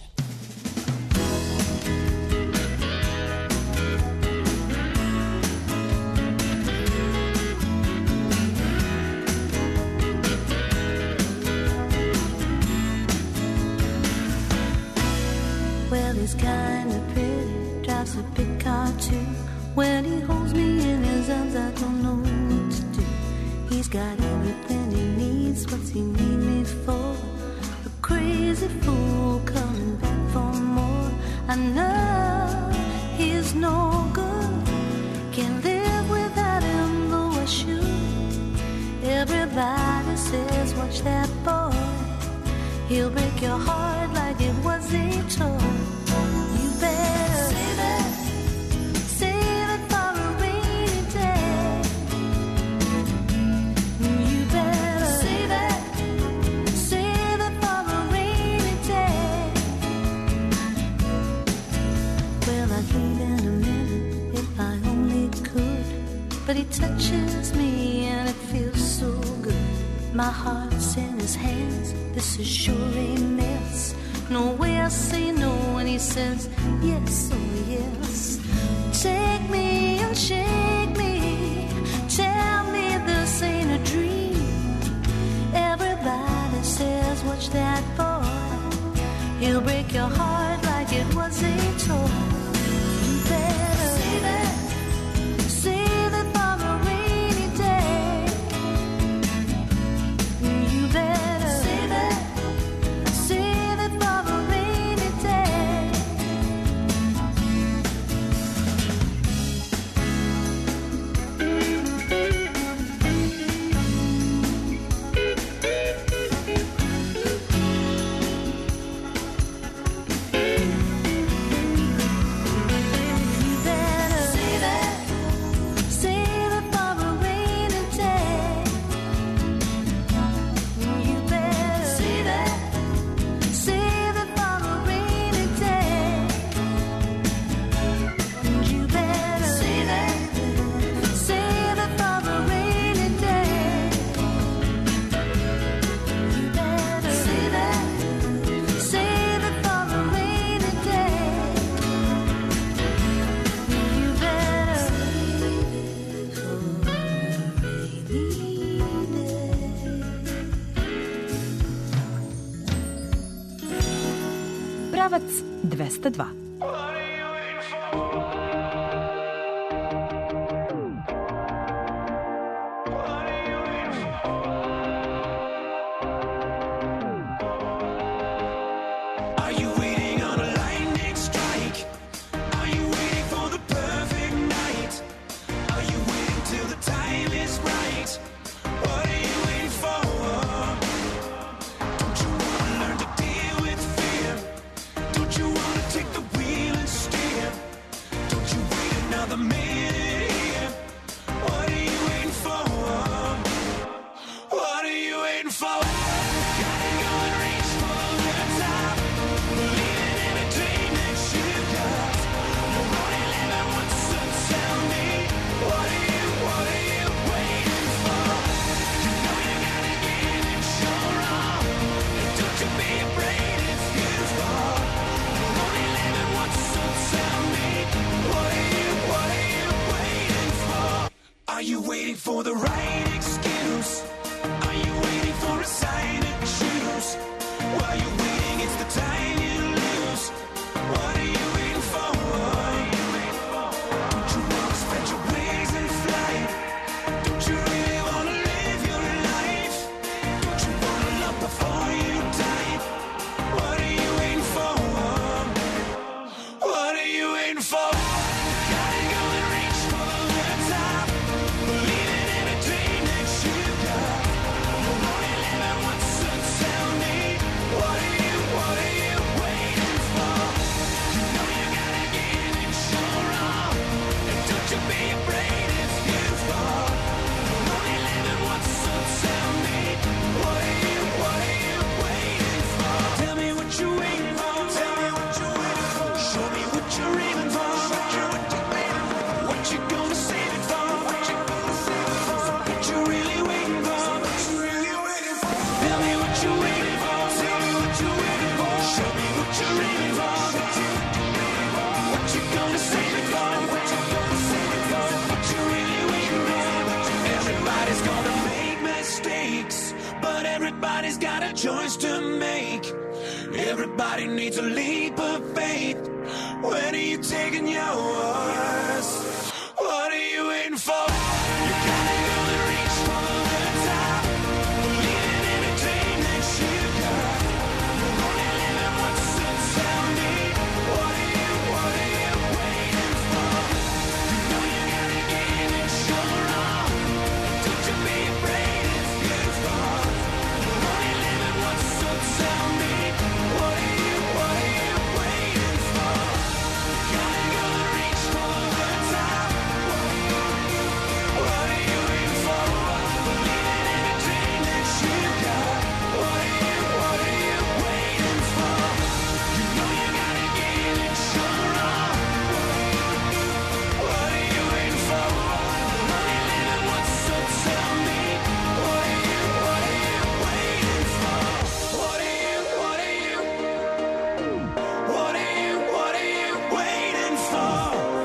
Well, he's kinda pretty, drives a big car too. When he holds me in his arms, I don't know what to do. He's got everything he needs, what's he need me for? A crazy fool coming back for more. I know he's no good, can't live without him, though I should. Everybody says, watch that boy, he'll break your heart like it was a toy. You better save it for a rainy day. You better save it for a rainy day. Well, I'd leave in a minute if I only could, but he touches me and it feels so good. My heart's in his hands, this is sure a mess. No way I say no when he says yes, oh yes. Take me and shake me, tell me this ain't a dream. Everybody says, watch that boy, he'll break your heart like it was a toy. You better save it for a rainy day. You better save it for a rainy day. pravac 202. Are you waiting on a lightning strike? Are you waiting for the perfect night? Are you waiting till the time is right? What are you waiting for? Don't you want to learn to deal with fear? Don't you want to take the wheel and steer? Don't you wait another minute here? What are you waiting for? What are you waiting for? Gotta go and reach for the top. Believing in a dream that you got. You're only living once, so tell me, what are you waiting for? You know you gotta give it your all. And don't you be afraid if you fall. You're only living once, so tell me, what are you waiting for? Are you waiting for the right excuse? Are you waiting for a sign to choose? While you're waiting, it's the time you lose. What are you waiting for? Don't you want to spread your wings and fly? Don't you really want to live your life? Don't you want to love before you die? What are you waiting for? What are you waiting for? Gotta go and reach for the top. Believing in a dream that you got. You're only living once, so tell me, what are you waiting for? You know you gotta give it your all. And don't you be afraid if you fall. You're only living once, so tell me, what are you waiting for? Tell me what you're waiting for. Tell me what you're waiting for. Show me what you're aiming for. What you gonna save it for? What you really waiting for? Tell me what you're waiting for. Tell me what you're waiting for. Show me what you're aiming for. What you gonna save it for? What you really waiting for? Everybody's gonna make mistakes, but everybody's got a choice to make. Everybody needs a leap of faith. When are you taking yours? What are you waiting for? You gotta go and reach for the top. Believing in a dream that you got. You're only living once, so tell me, what are you waiting for? You know you gotta give it your all. Don't you be afraid if you fall. You're only living once, so tell me, what are you waiting for? Gotta go and reach for the top. What are you waiting for? Believing in a dream that you got. What are you waiting for? You know you gotta give it your all. What are you waiting for? You're only living once, so tell me, what are you waiting for? What are you waiting for? What are you waiting for?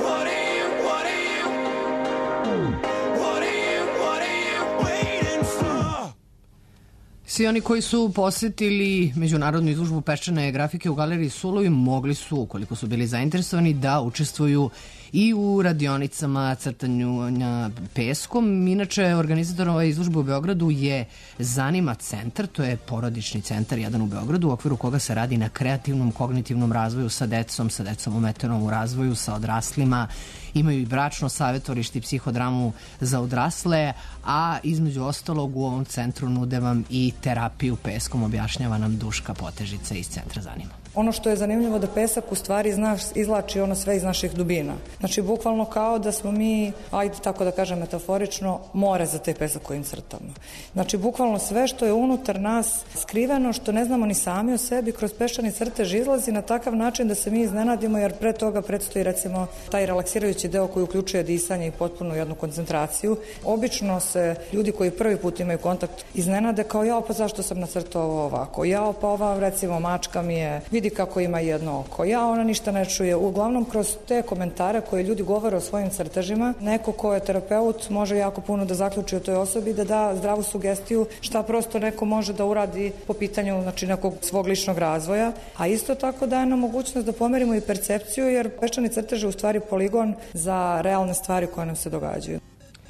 Svi oni koji su posetili Međunarodnu izložbu peščane grafike u galeriji Sulovi mogli su, ukoliko su bili zainteresovani, da učestvuju i u radionicama crtanja peskom. Inače, organizator ove izložbe u Beogradu je Zanima centar, to je porodični centar jedan u Beogradu, u okviru koga se radi na kreativnom, kognitivnom razvoju sa decom ometenom u razvoju, sa odraslima. Imaju i bračno savjetovalište i psihodramu za odrasle, a između ostalog u ovom centru nude vam i terapiju peskom, objašnjava nam Duška Potežica iz centra Zanima. Ono što je zanimljivo da pesak u stvari izvlači ono sve iz naših dubina. Znači, bukvalno kao da smo mi, ajde tako da kažem metaforično, more za te pesak kojim crtamo. Znači, bukvalno sve što je unutar nas skriveno, što ne znamo ni sami o sebi, kroz peščani crtež izlazi na takav način da se mi iznenadimo, jer pre toga predstoji recimo taj relaksirajući deo koji uključuje disanje i potpunu jednu koncentraciju. Obično se ljudi koji prvi put imaju kontakt iznenade kao jao, pa zašto sam nacrtao ovo ovako, jao, pa ova recimo mačka mi je, vidi kako ima jedno oko, ja ona ništa ne čuje. Uglavnom kroz te komentare koje ljudi govore o svojim crtežima, neko ko je terapeut može jako puno da zaključi o toj osobi, da da zdravu sugestiju šta prosto neko može da uradi po pitanju nekog svog ličnog razvoja, a isto tako daje nam mogućnost da pomerimo i percepciju, jer peščani crtež je u stvari poligon za realne stvari koje nam se događaju.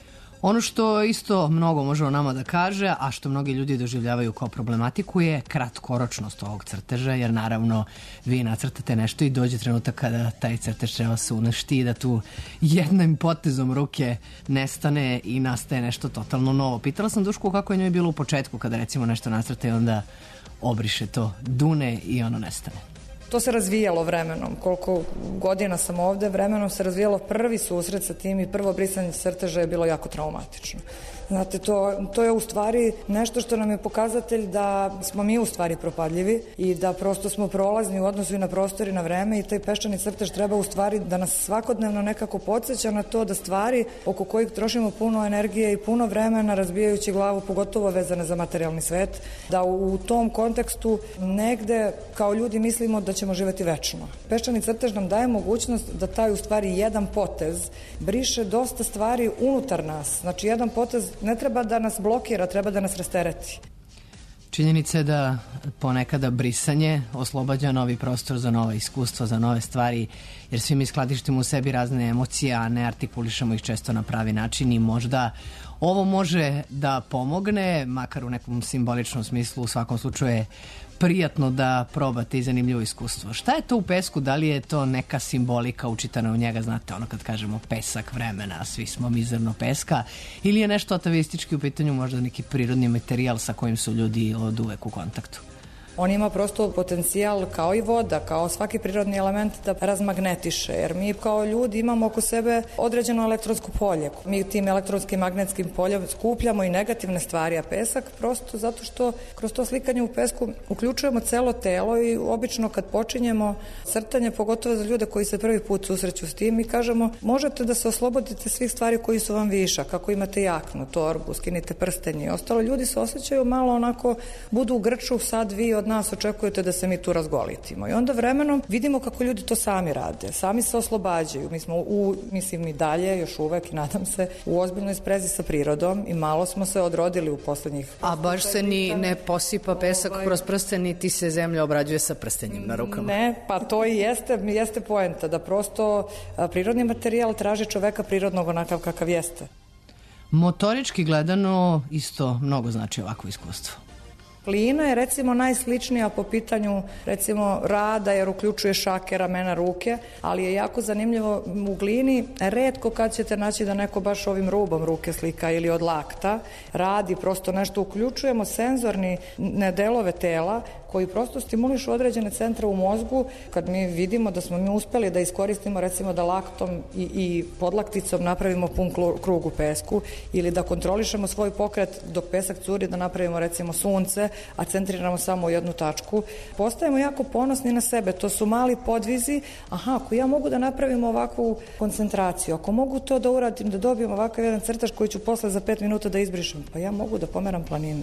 Ono što isto mnogo može o nama da kaže, a što mnogi ljudi doživljavaju kao problematiku, je kratkoročnost ovog crteža, jer naravno vi nacrtate nešto i dođe trenutak kada taj crtež treba se uništi i da tu jednim potezom ruke nestane i nastaje nešto totalno novo. Pitala sam Dušku kako je njoj bilo u početku kada recimo nešto nacrta i onda obriše to, dune i ono nestane. To se razvijalo vremenom. Koliko godina sam ovde, vremenom se razvijalo. Prvi susret sa tim i prvo brisanje crteža je bilo jako traumatično. Znate, to je u stvari nešto što nam je pokazatelj da smo mi u stvari propadljivi i da prosto smo prolazni u odnosu i na prostor i na vreme i taj peščani crtež treba u stvari da nas svakodnevno nekako podsjeća na to da stvari oko kojih trošimo puno energije i puno vremena razbijajući glavu, pogotovo vezane za materijalni svet, da u tom kontekstu negde kao ljudi mislimo da ćemo živeti večno. Peščani crtež nam daje mogućnost da taj u stvari jedan potez briše dosta stvari unutar nas. Znači jedan potez ne treba da nas blokira, treba da nas rastereti. Činjenica je da ponekada brisanje oslobađa novi prostor za nova iskustva, za nove stvari, jer svi mi skladištimo u sebi razne emocije, a ne artikulišemo ih često na pravi način i možda ovo može da pomogne, makar u nekom simboličnom smislu, u svakom slučaju je prijatno da probate i zanimljivo iskustvo. Šta je to u pesku? Da li je to neka simbolika učitana u njega? Znate, ono kad kažemo pesak vremena, svi smo mizerno peska, ili je nešto atavistički u pitanju, možda neki prirodni materijal sa kojim su ljudi od uvek u kontaktu? On ima prosto potencijal kao i voda, kao svaki prirodni element da razmagnetiše, jer mi kao ljudi imamo oko sebe određeno elektronsko polje. Mi tim elektronskim magnetskim poljem skupljamo i negativne stvari, a pesak prosto zato što kroz to slikanje u pesku uključujemo celo telo i obično kad počinjemo crtanje, pogotovo za ljude koji se prvi put susreću s tim, mi kažemo možete da se oslobodite svih stvari koji su vam višak, kako imate jaknu, torbu, skinite prstenje i ostalo. Ljudi se osjećaju malo onako, budu u grču, sad vi od nas očekujete da se mi tu razgolitimo. I onda vremenom vidimo kako ljudi to sami rade. Sami se oslobađaju. Mi smo mislim i dalje, još uvek i nadam se, u ozbiljnoj sprezi sa prirodom i malo smo se odrodili u poslednjih... A baš se ni ne posipa pesak kroz prsten, niti se zemlja obrađuje sa prstenjem na rukama. Ne, pa to i jeste poenta, da prosto prirodni materijal traži čoveka prirodnog onakav kakav jeste. Motorički gledano isto mnogo znači ovako iskustvo. Glina je recimo najsličnija po pitanju recimo rada jer uključuje šake, ramena, ruke, ali je jako zanimljivo u glini retko kad ćete naći da neko baš ovim rubom ruke slika ili od lakta radi, prosto nešto uključujemo senzorni delove tela koji prosto stimulišu određene centre u mozgu. Kad mi vidimo da smo mi uspeli da iskoristimo recimo da laktom i podlakticom napravimo pun krug u pesku ili da kontrolišemo svoj pokret dok pesak curi, da napravimo recimo sunce, a centriramo samo u jednu tačku, postajemo jako ponosni na sebe. To su mali podvizi. Ako ja mogu da napravim ovakvu koncentraciju, ako mogu to da uradim, da dobijem ovakav jedan crtač koji ću posle za 5 minuta da izbrišem, pa ja mogu da pomeram planine.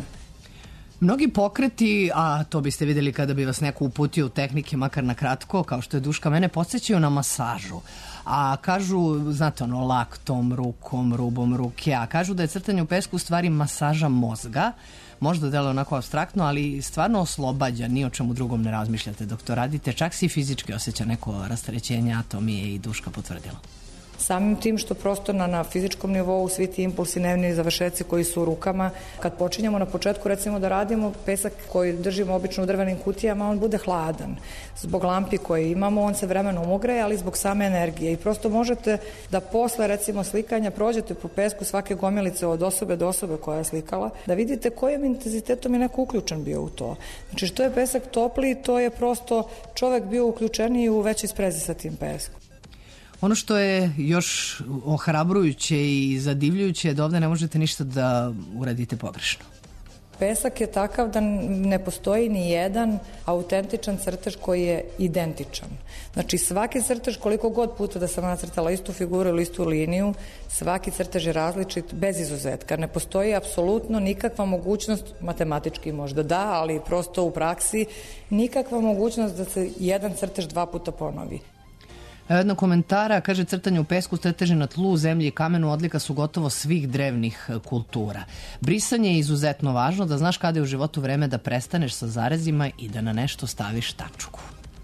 Mnogi pokreti, a to biste videli kada bi vas neko uputio u tehnike, makar na kratko, kao što je Duška, mene podsjećaju na masažu. A kažu, znate ono, laktom, rukom, rubom ruke, a kažu da je crtanje u pesku u stvari masaža mozga. Možda deluje onako apstraktno, ali stvarno oslobađa, ni o čemu drugom ne razmišljate dok to radite, čak si fizički osjeća neko rasterećenje, a to mi je i Duška potvrdila. Samim tim što prosto na fizičkom nivou svi ti impulsi, nevni završeci koji su u rukama, kad počinjemo na početku recimo da radimo pesak koji držimo obično u drvenim kutijama, on bude hladan. Zbog lampi koje imamo, on se vremenom ugreje, ali zbog same energije. I prosto možete da posle recimo slikanja prođete po pesku svake gomilice od osobe do osobe koja je slikala, da vidite kojim intenzitetom je neko uključen bio u to. Znači što je pesak topliji, to je prosto čovek bio uključeniji u većoj sprezi sa tim peskom. Ono što je još ohrabrujuće i zadivljujuće je da ovde ne možete ništa da uradite pogrešno. Pesak je takav da ne postoji ni jedan autentičan crtež koji je identičan. Znači svaki crtež, koliko god puta da sam nacrtala istu figuru ili istu liniju, svaki crtež je različit bez izuzetka. Ne postoji apsolutno nikakva mogućnost, matematički možda da, ali prosto u praksi, nikakva mogućnost da se jedan crtež 2 puta ponovi. Jedno komentara, kaže, crtanje u pesku, crteži na tlu, zemlji i kamenu odlika su gotovo svih drevnih kultura. Brisanje je izuzetno važno, da znaš kada je u životu vreme da prestaneš sa zarezima i da na nešto staviš tačku.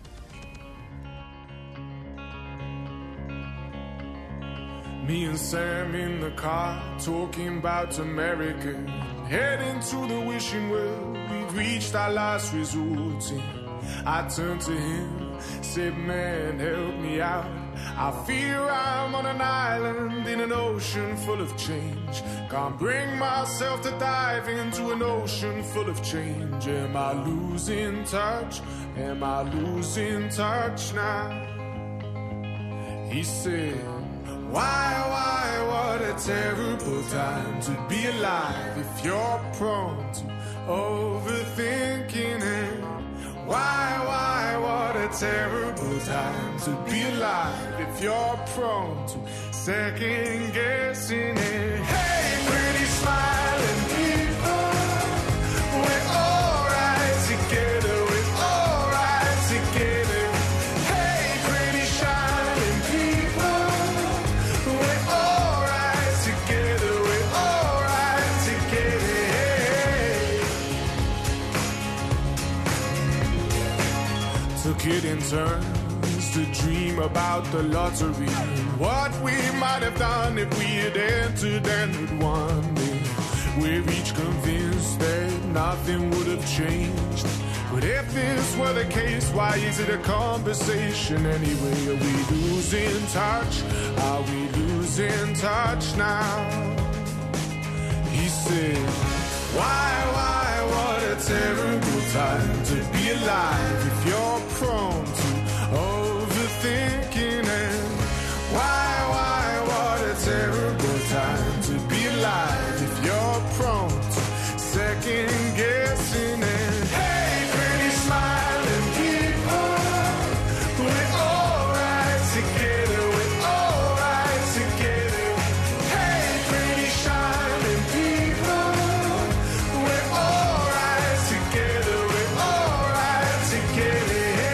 Me and Sam in the car, talking about America, heading to the wishing well, we've reached our last resort. I turned to him, said, man, help me out. I fear I'm on an island in an ocean full of change. Can't bring myself to dive into an ocean full of change. Am I losing touch? Am I losing touch now? He said, why, what a terrible time to be alive if you're prone to overthinking it. Why, what a terrible time to be alive if you're prone to second guessing it. Hey, pretty smiling people, we're alright together, we're alright together. Hey, pretty shining people, we're alright together, we're alright together. Took it in turns to dream about the lottery, what we might have done if we had entered and had won it. We're each convinced that nothing would have changed, but if this were the case, why is it a conversation anyway? Are we losing touch? Are we losing touch now? He said, why, what a terrible time to be alive if you're prone to overthinking it. Why, what a terrible time to be alive if you're prone to second guessing it. Hey, pretty smiling people, we're alright together, we're alright together. Hey, pretty shining people, we're alright together, we're alright together.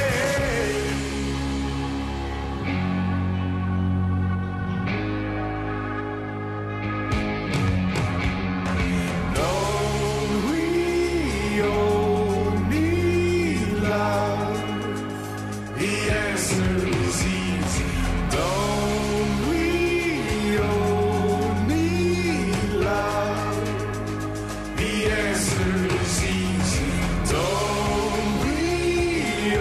No, we only love. The answer is easy. Don't we only love? The answer is easy. Don't we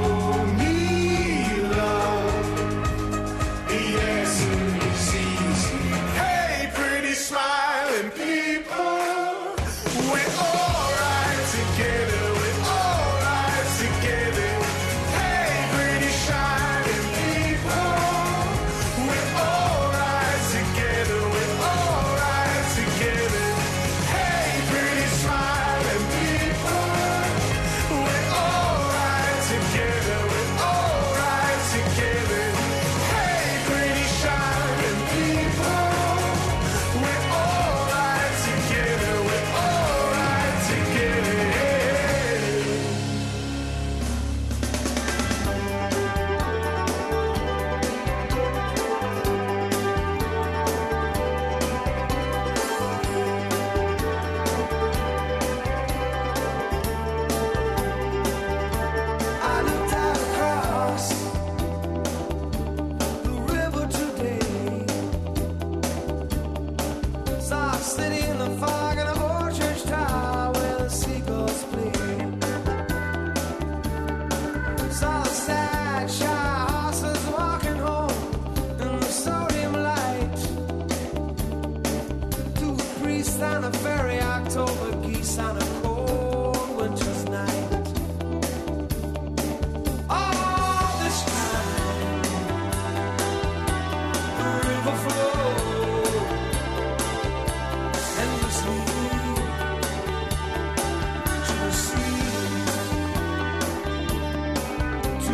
only love? The answer is easy. Hey, pretty smiling people, we're alright together, we're alright together. Hey, pretty shining people, we're alright together, we're alright together. Hey, pretty smiling people, we're alright together, we're alright together. Hey, pretty shining people, we're alright together, we're alright together. I looked out across the river today, saw a city in the fog and a old church tower where the seagulls play. Saw the sad, shy horses walking home in the sodium light. Two priests on a ferry, October geese on a cold winter's night. All this time, the river flowed endlessly to the sea.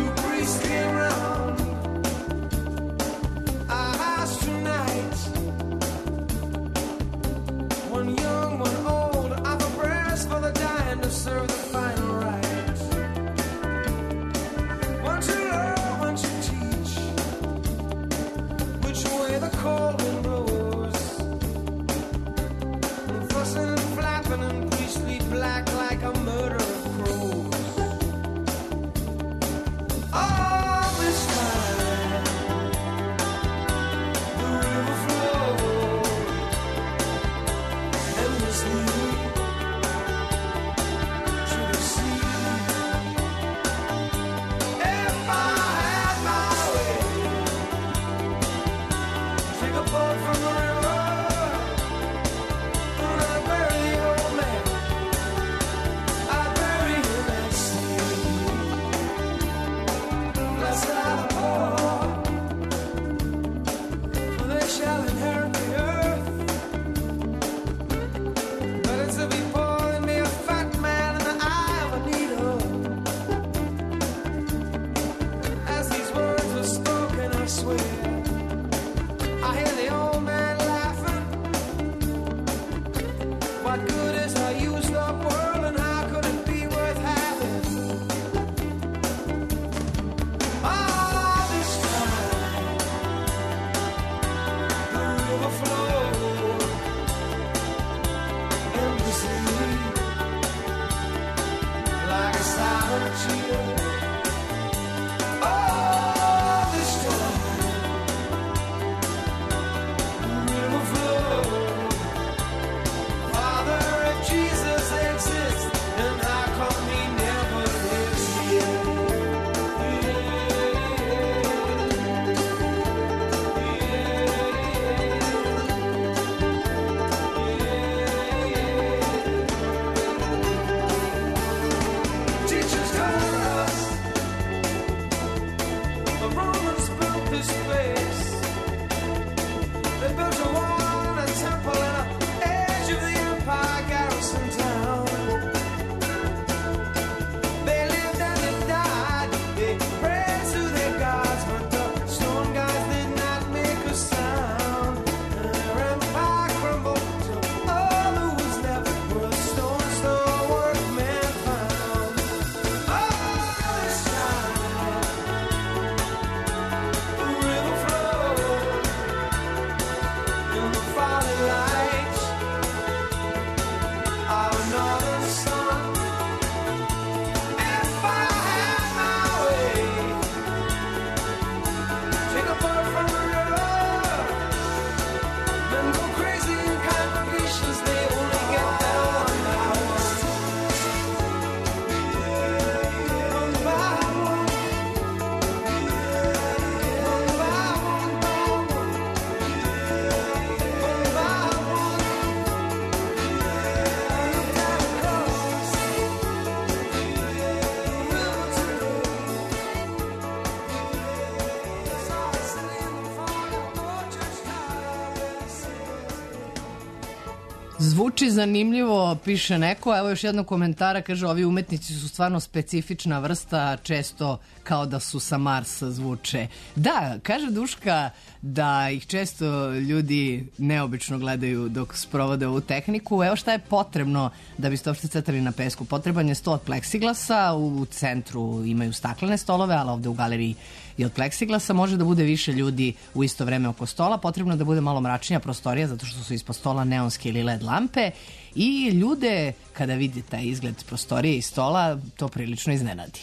Zvuči zanimljivo, piše neko. Evo još jednog komentara, kaže ovi umetnici su stvarno specifična vrsta, često kao da su sa Marsa zvuče. Da, kaže Duška da ih često ljudi neobično gledaju dok sprovode ovu tehniku. Evo šta je potrebno da biste uopšte crtali na pesku. Potreban je sto od pleksiglasa, u centru imaju staklene stolove, ali ovde u galeriji i od pleksiglasa. Može da bude više ljudi u isto vreme oko stola. Potrebno je da bude malo mračnija prostorija zato što su ispod stola neonske ili LED lampe i ljude kada vidi taj izgled prostorije i stola to prilično iznenadi.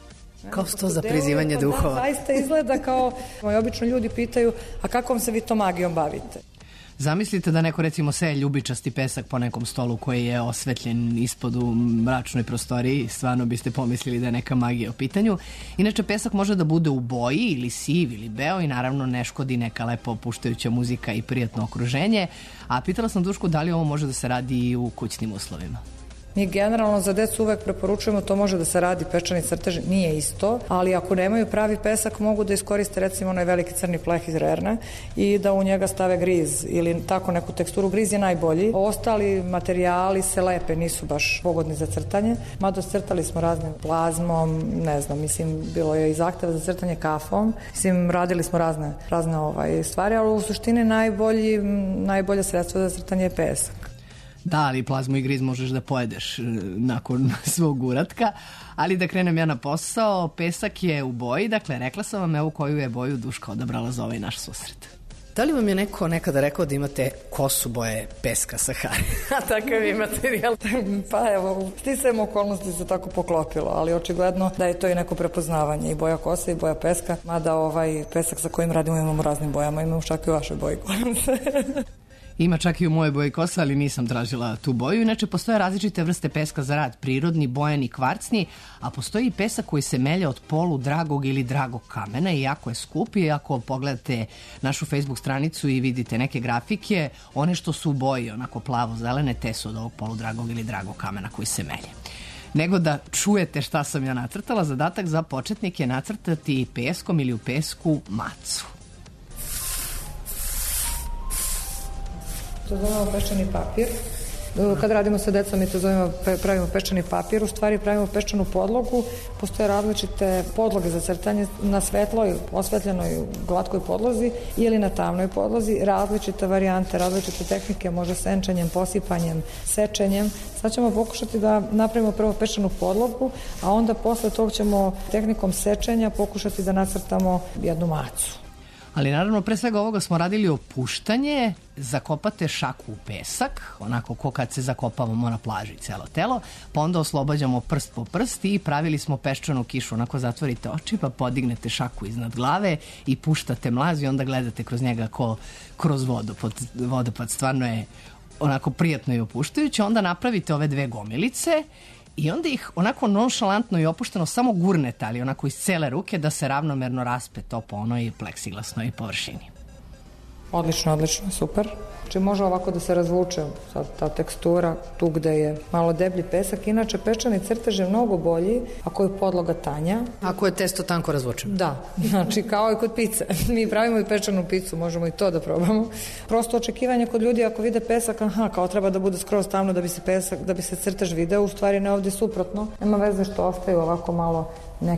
Kao sto za prizivanje duhova. Da, zaista izgleda kao, obično ljudi pitaju, a kakvom se vi to magijom bavite? Zamislite da neko recimo seje ljubičasti pesak po nekom stolu koji je osvetljen ispod u mračnoj prostoriji, stvarno biste pomislili da je neka magija u pitanju. Inače, pesak može da bude u boji ili siv ili beo i naravno ne škodi neka lepo opuštajuća muzika i prijatno okruženje. A pitala sam Dušku da li ovo može da se radi i u kućnim uslovima. Mi generalno za decu uvek preporučujemo, to može da se radi pečeni crtež, nije isto, ali ako nemaju pravi pesak mogu da iskoriste recimo onaj veliki crni pleh iz Rerne i da u njega stave griz ili tako neku teksturu. Griz je najbolji. Ostali materijali se lepe, nisu baš pogodni za crtanje. Mada crtali smo raznim plazmom, ne znam, mislim, bilo je i zahteva za crtanje kafom. Mislim, radili smo razne stvari, ali u suštini najbolje sredstvo za crtanje je pesak. Da, ali plazmu i griz možeš da pojedeš nakon svog uratka. Ali da krenem ja na posao, pesak je u boji, dakle rekla sam vam evo koju je boju Duška odabrala za ovaj naš susret. Da li vam je neko nekada rekao da imate kosu boje peska Sahare? A takav je materijal. Pa evo, sticajem okolnosti se tako poklopilo, ali očigledno da je to i neko prepoznavanje, i boja kose i boja peska, mada ovaj pesak sa kojim radimo imamo u raznim bojama, imamo čak i u vašoj boji kose. Ima čak i u mojoj boji kosa, ali nisam tražila tu boju. Inače, postoje različite vrste peska za rad, prirodni, bojani, kvarcni, a postoji i pesak koji se melje od polu dragog ili dragog kamena i jako je skup i ako pogledate našu Facebook stranicu i vidite neke grafike, one što su u boji, onako plavo-zelene, te su od ovog polu dragog ili dragog kamena koji se melje. Nego da čujete šta sam ja nacrtala, zadatak za početnike je nacrtati peskom ili u pesku macu. To zovemo peščani papir. Kad radimo sa decom mi to zovemo, pravimo peščani papir, u stvari pravimo peščanu podlogu. Postoje različite podloge za crtanje na svetloj, osvetljenoj, glatkoj podlozi ili na tamnoj podlozi. Različite varijante, različite tehnike, može senčanjem, posipanjem, sečenjem. Sad ćemo pokušati da napravimo prvo peščanu podlogu, a onda posle tog ćemo tehnikom sečenja pokušati da nacrtamo jednu macu. Ali naravno, pre svega ovoga smo radili opuštanje, zakopate šaku u pesak, onako ko kad se zakopavamo na plaži celo telo, pa onda oslobađamo prst po prst i pravili smo peščanu kišu, onako zatvorite oči pa podignete šaku iznad glave i puštate mlaz i onda gledate kroz njega ko kroz vodopad, stvarno je onako prijatno i opuštajuće, onda napravite ove dve gomilice i onda ih onako nonšalantno i opušteno samo gurnete, ali onako iz cele ruke da se ravnomerno raspe to po onoj pleksiglasnoj površini. Odlično, super. Znači može ovako da se razvuče sad ta tekstura tu gde je malo deblji pesak. Inače, pečeni crtež je mnogo bolji ako je podloga tanja. Ako je testo tanko razvučeno. Da, znači kao i kod pice. Mi pravimo i pečenu picu, možemo i to da probamo. Prosto očekivanje kod ljudi ako vide pesak, kao treba da bude skroz tamno da bi se crtež video, u stvari ne, ovde suprotno. Nema veze što ostaju ovako malo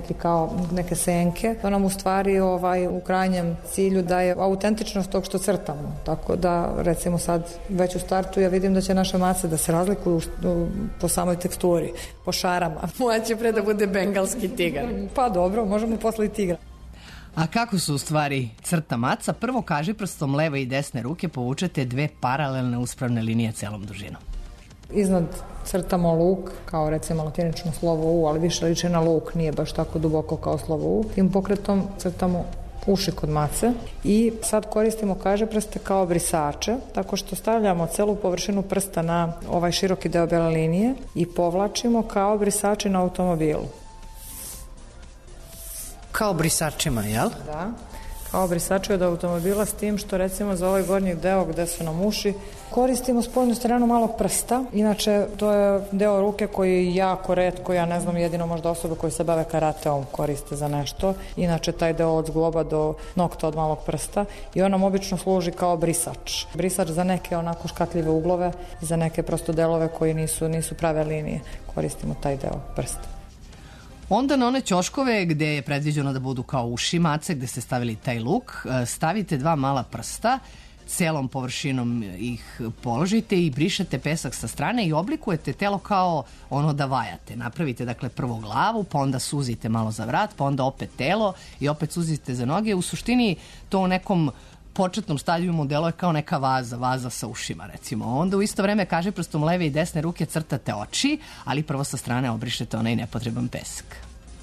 neke senke. To nam u stvari u krajnjem cilju daje autentičnost tog što crtamo. Tako da recimo sad već u startu ja vidim da će naše mace da se razlikuju po samoj teksturi, po šarama. Moja će pre da bude bengalski tigar. Pa dobro, možemo posle i tigra. A kako su u stvari crta maca? Prvo kažiprstom leve i desne ruke povučete dve paralelne uspravne linije celom dužinom. Iznad crtamo luk, kao recimo latinično slovo U, ali više liči na luk, nije baš tako duboko kao slovo U. Tim pokretom crtamo uši kod mace i sad koristimo kažeprste kao brisače, tako što stavljamo celu površinu prsta na ovaj široki deo bele linije i povlačimo kao brisači na automobilu. Kao brisačima, jel? Da. kao brisači od automobila, s tim što recimo za ovaj gornji deo gde su nam uši koristimo spoljnu stranu malog prsta. Inače, to je deo ruke koji je jako retko, ja ne znam, jedino možda osobe koje se bave karateom koriste za nešto. Inače, taj deo od zgloba do nokta od malog prsta i on nam obično služi kao brisač. Brisač za neke onako škatljive uglove, za neke prosto delove koji nisu prave linije. Koristimo taj deo prsta. Onda na one ćoškove gde je predviđeno da budu kao uši mace, gde ste stavili taj luk, stavite 2 mala prsta, celom površinom ih položite i brišete pesak sa strane i oblikujete telo kao ono da vajate. Napravite dakle prvo glavu, pa onda suzite malo za vrat, pa onda opet telo i opet suzite za noge. U suštini to u nekom početnom stadijumu deluje kao neka vaza sa ušima recimo. Onda u isto vreme kažiprstom leve i desne ruke crtate oči, ali prvo sa strane obrišete onaj nepotreban pesak.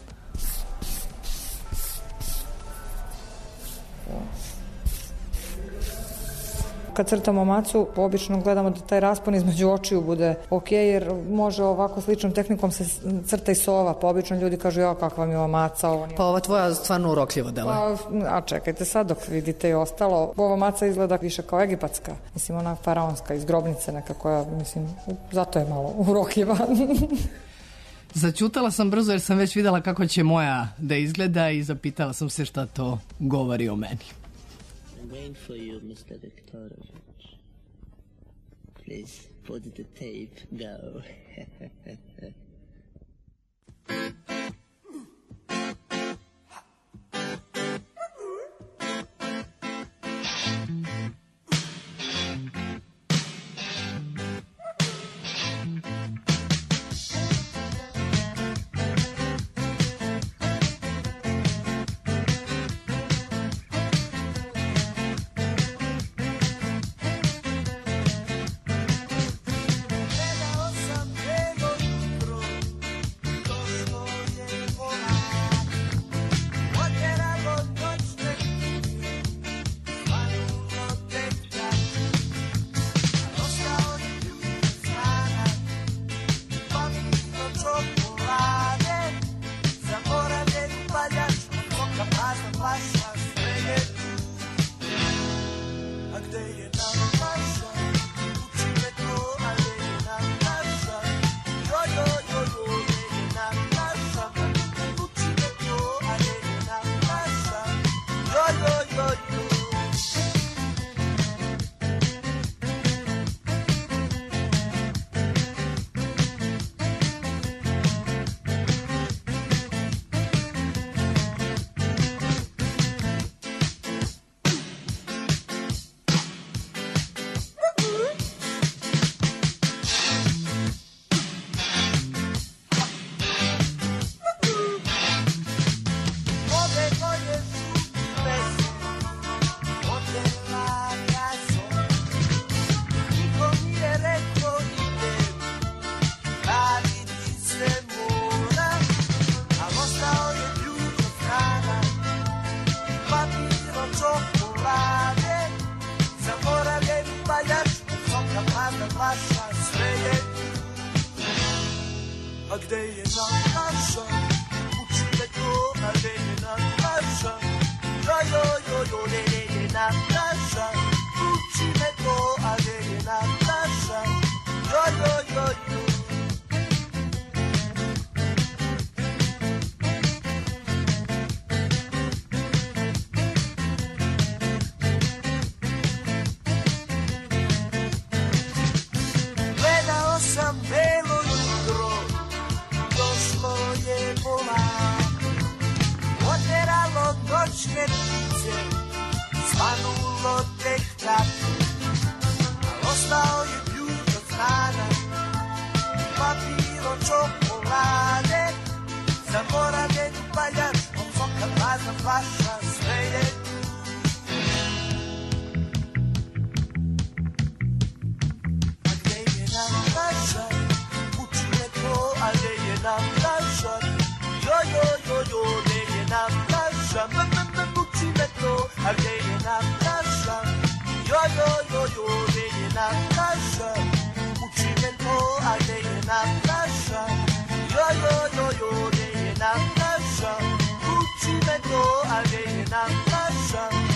Kad crtamo macu, obično gledamo da taj raspon između očiju bude ok, jer može ovako sličnom tehnikom se crta i sova, pa obično ljudi kažu ja kakva mi je ova maca. Ovo nije... Pa ova tvoja stvarno urokljivo dela. A čekajte sad dok vidite i ostalo. Ova maca izgleda više kao egipatska, mislim ona faraonska iz grobnice neka koja, mislim, zato je malo urokljiva. Začutala sam brzo jer sam već videla kako će moja da izgleda i zapitala sam se šta to govori o meni. I'm waiting for you, Mr. Doktorović. Please put the tape. Go. A gde je Nataša? Uči me to, a gde je Nataša? Jo, gde je Nataša? Uči me to, a gde je Nataša? Jo. Gledao sam belo jutro, došlo je vola, oteralo noćne ptice, svanulo tek tako, al ostao je ključ od strana, papiro čokolade, zaboravljen upaljač, od soka prazna flaša, sve je tu. A gde je Nataša? Uči me to, a gde je Nataša? Jo, gde je Nataša? Uči me to, a gde je Nataša? Jo, gde je Nataša? Uči me to, a gde je Nataša? Jo, gde je Nataša? Uči me to, a gde je Nataša?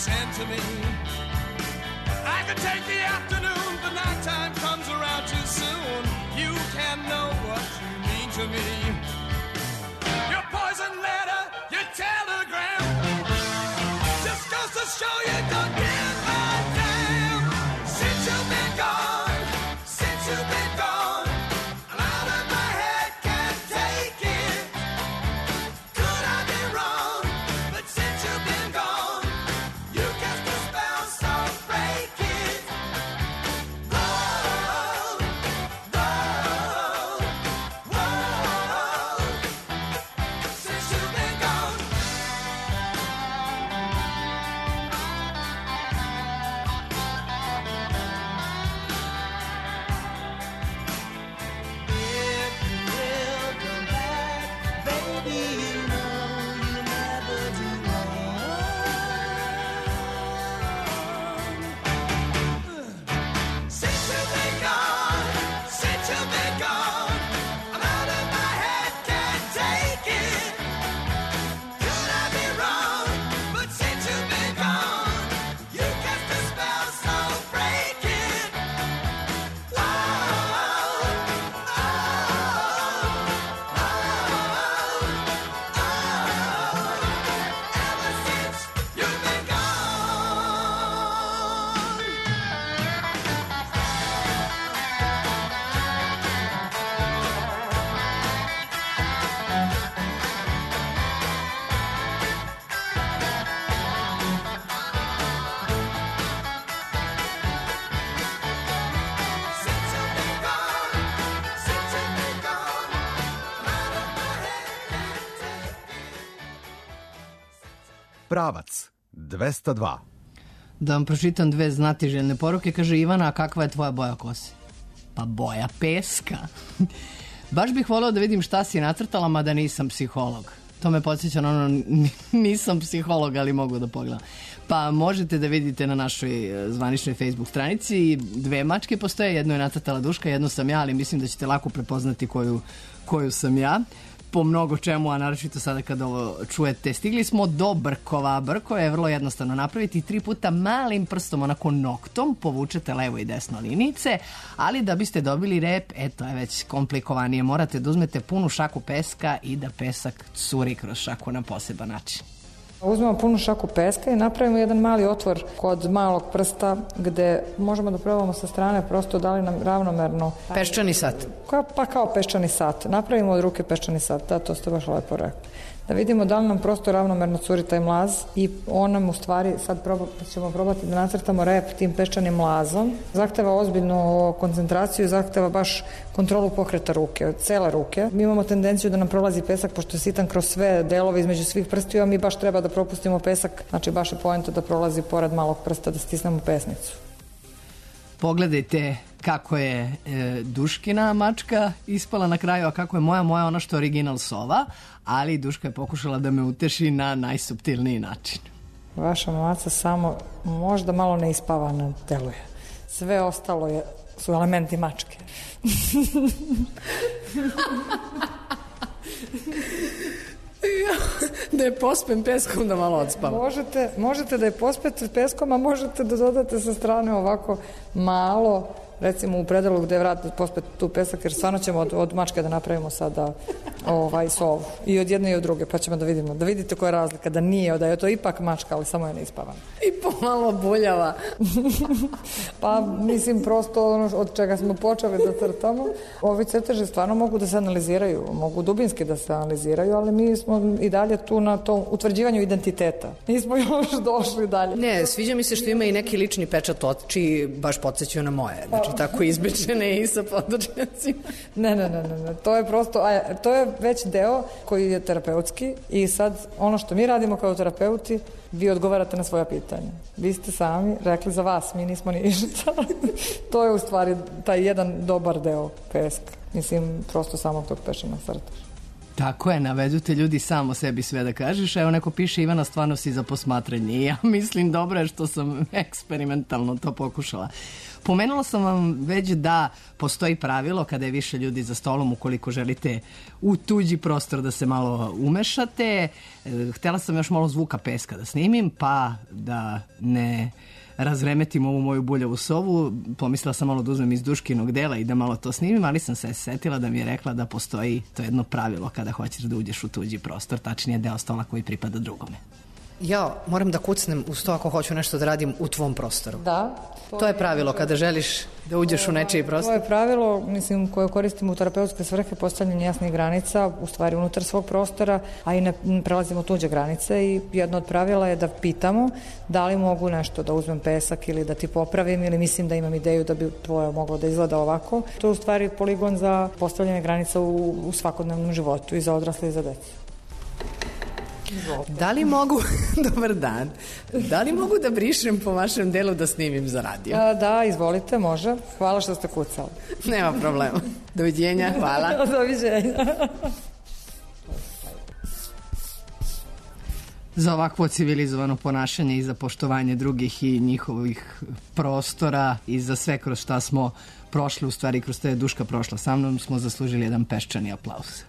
sent to me. I could take the afternoon, but nighttime comes around too soon. You can't know what you mean to me. Your poison letter, your telegram, just goes to show you don't give a damn. Since you've been gone, since you've been gone, I'm out of my head, can't take it. Could I be wrong? But since you've been gone, you cast a spell, so break it. Whoa, whoa, whoa. Since you've been gone. If you will come back, baby, you know you'll never do wrong. Since you've been gone, since you've been gone, I'm out of my head, can't take it. Could I be wrong? But since you've been gone, you cast a spell, so break it. Ever since you've been gone. Since you've been gone, since you've been gone, I'm out of my head, can't take it. Pravac 202. Da vam pročitam dve znatiželjne poruke. Kaže Ivana, a kakva je tvoja boja kose? Pa boja peska. Baš bih voleo da vidim šta si nacrtala, mada nisam psiholog. To me podsjeća na ono, nisam psiholog, ali mogu da pogledam. Pa možete da vidite na našoj zvaničnoj Facebook stranici. Dve mačke postoje, jednu je nacrtala Duška, jednu sam ja, ali mislim da ćete lako prepoznati koju sam ja. Po mnogo čemu, a naročito sada kada ovo čujete. Stigli smo do brkova. Brko je vrlo jednostavno napraviti 3 puta malim prstom, onako noktom, povučete levo i desno linice, ali da biste dobili rep, to je već komplikovanije. Morate da uzmete punu šaku peska i da pesak curi kroz šaku na poseban način. Uzmemo punu šaku peska i napravimo jedan mali otvor kod malog prsta gde možemo da probamo sa strane prosto da li nam ravnomerno... Peščani sat. Pa kao peščani sat. Napravimo od ruke peščani sat, da, to ste baš lepo rekli. Da vidimo da li nam prosto ravnomerno curi taj mlaz i on nam u stvari, sad ćemo probati da nacrtamo rep tim peščanim mlazom. Zahteva ozbiljnu koncentraciju, zahteva baš kontrolu pokreta ruke, cele ruke. Mi imamo tendenciju da nam prolazi pesak, pošto je sitan kroz sve delove između svih prstiju, a mi baš treba da propustimo pesak, znači baš je poenta da prolazi pored malog prsta, da stisnemo pesnicu. Pogledajte kako je Duškina mačka ispala na kraju, a kako je moja ona što je original sova, ali Duška je pokušala da me uteši na najsuptilniji način. Vaša maca samo možda malo neispavana deluje. Sve ostalo su elementi mačke. Da je pospem peskom da malo odspava. Možete da je pospete peskom, a možete da dodate sa strane ovako malo, recimo u predelu gde je vrat pospete tu pesak, jer stvarno ćemo od mačke da napravimo sada sovu. I od jedne i od druge, pa ćemo da vidimo. Da vidite koja je razlika, da nije, da je to ipak mačka, ali samo je neispavana. I pomalo buljava. Pa mislim prosto ono od čega smo počeli da crtamo. Ovi crteži stvarno mogu da se analiziraju, mogu dubinski da se analiziraju, ali mi smo i dalje tu na tom utvrđivanju identiteta. Nismo još došli dalje. Ne, sviđa mi se što ima i neki lični pečat oči, baš podsjećaju na moje. Znači tako izbečene i sa područnjacima. Ne. To je prosto, to je već deo koji je terapeutski i sad ono što mi radimo kao terapeuti, vi odgovarate na svoja pitanja. Vi ste sami rekli za vas, mi nismo ništa. To je u stvari taj jedan dobar deo peska. Mislim, prosto samo tog pešenog crtaš. Tako je, navedu te ljudi sam o sebi sve da kažeš. Evo neko piše, Ivana, stvarno si za posmatranje. I ja mislim, dobro je što sam eksperimentalno to pokušala. Pomenula sam vam već da postoji pravilo kada je više ljudi za stolom, ukoliko želite u tuđi prostor da se malo umešate. Htela sam još malo zvuka peska da snimim, pa da ne razremetim ovu moju buljavu sovu. Pomislila sam malo da uzmem iz Duškinog dela i da malo to snimim, ali sam se setila da mi je rekla da postoji to jedno pravilo kada hoćeš da uđeš u tuđi prostor, tačnije deo stola koji pripada drugome. Ja moram da kucnem uz to ako hoću nešto da radim u tvom prostoru. Da. To je pravilo kada želiš da uđeš u nečiji prostor. To je pravilo, mislim, koje koristimo u terapeutske svrhe, postavljanje jasnih granica, u stvari unutar svog prostora, a i ne prelazimo tuđe granice i jedno od pravila je da pitamo da li mogu nešto da uzmem pesak ili da ti popravim ili mislim da imam ideju da bi tvoje moglo da izgleda ovako. To je u stvari poligon za postavljanje granica u svakodnevnom životu i za odrasle i za decu. Da li mogu, dobar dan, da li mogu da brišem po vašem delu da snimim za radio? Da, izvolite, može. Hvala što ste kucali. Nema problema. Doviđenja, hvala. Doviđenja. Za ovakvo civilizovano ponašanje i za poštovanje drugih i njihovih prostora i za sve kroz šta smo prošli, u stvari kroz te Duška prošla sa mnom, smo zaslužili jedan peščani aplauz.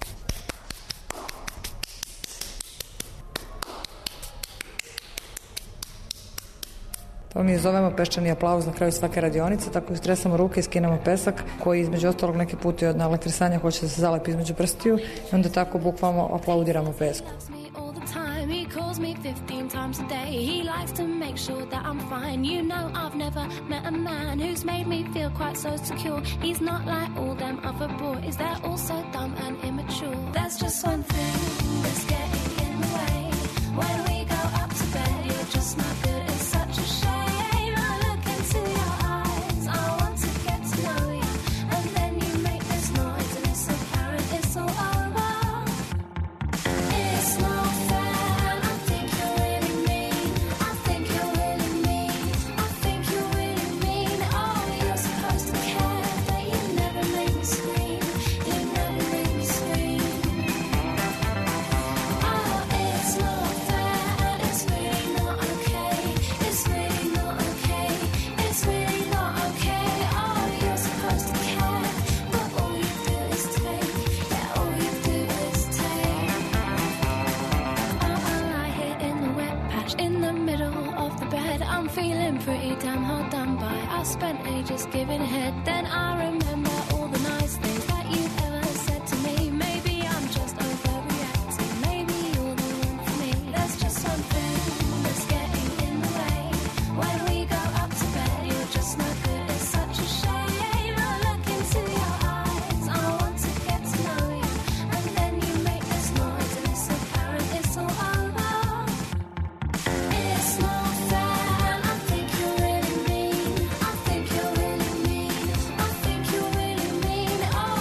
To mi zovemo peščani aplauz na kraju svake radionice, tako istresamo ruke i skinemo pesak koji između ostalog neki put od elektrisanja hoće da se zalepi između prstiju i onda tako bukvalno aplaudiramo pesku. He calls me 15 times a day. He likes to make sure that I'm fine. You know I've never met a man who's made me feel quite so secure. He's not like all them other boys. They're all so dumb and immature. There's just one thing that's getting in the way. When we go up to bed, you're just not good. It's such a shame. I look into your eyes. I want to get to know you. And then you make this noise and it's apparent it's all over. It's not fair. Pretty damn hard done by. I spent ages giving head. Then I remember all the nice things that you've ever said to me. Maybe I'm just overreacting. Maybe you're the one for me. There's just something that's getting in the way. When we go up to bed, you're just not good. It's such a shame. I look into your eyes. I want to get to know you. And then you make this noise and it's apparent it's all over. It's not fair. Oh,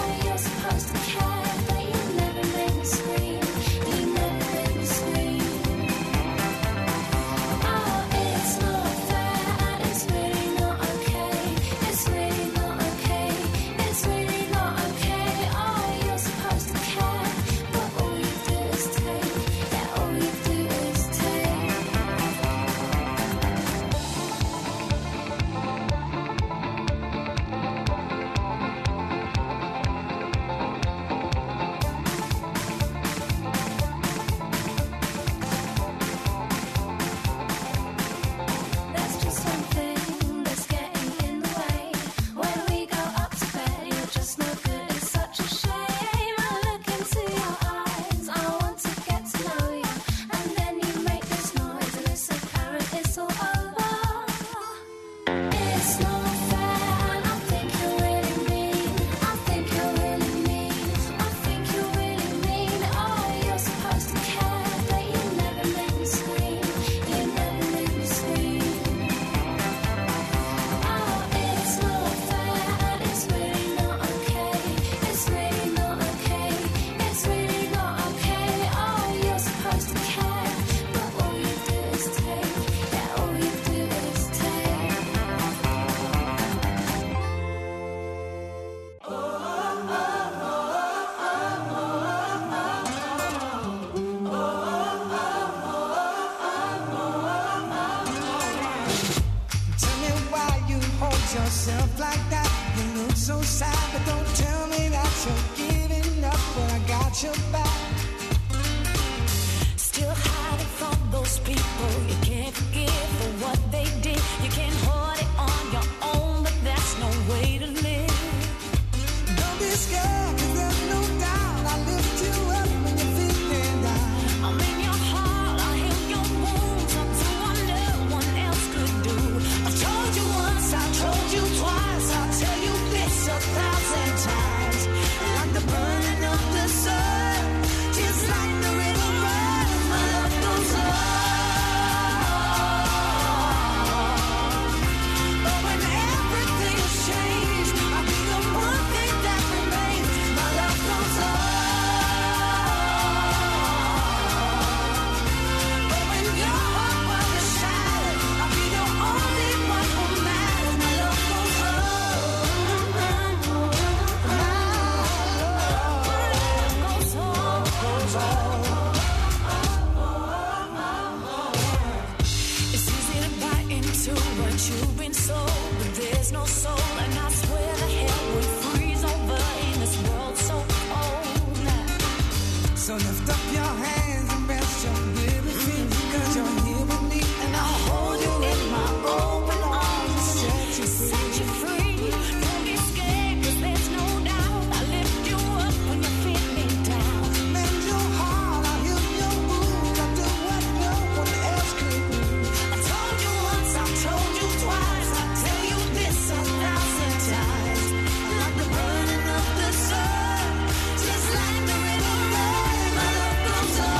yourself like that. You look so sad, but don't tell me that you're giving up when I got your back. Still hiding from those people you can't forgive for what they did. You can't hold it on your own, but that's no way to live. Don't be scared, 'cause there's no doubt I lift you up when you're feeling down. I'm in your heart, I heal your wounds. I'll do what no one else could do. I've told you once, I've told you twice, I'll tell you this 1,000 times. Like the burning of the sun, just like the river runs, my love goes on. But when everything's changed, I'll be the one thing that remains. My love goes on. But when your heart was shattered, I'll be the only one who matters. My love goes on. It's easy to buy into what you've been sold, but there's no soul, and I swear the hell would freeze over in this world so cold. So lift up your hands and rest your weary feet, 'cause you're here with me, and I'll hold you in my open arms, set you free. Set you free. Don't be scared, 'cause there's no doubt I lift you up when you're feeling down. Mend your heart, I'll heal your wounds, I'll do what no one else could do. I told you once, I've told you twice, I'll tell you this 1,000 times. Like the burning of the sun, just like the river runs, my love goes on.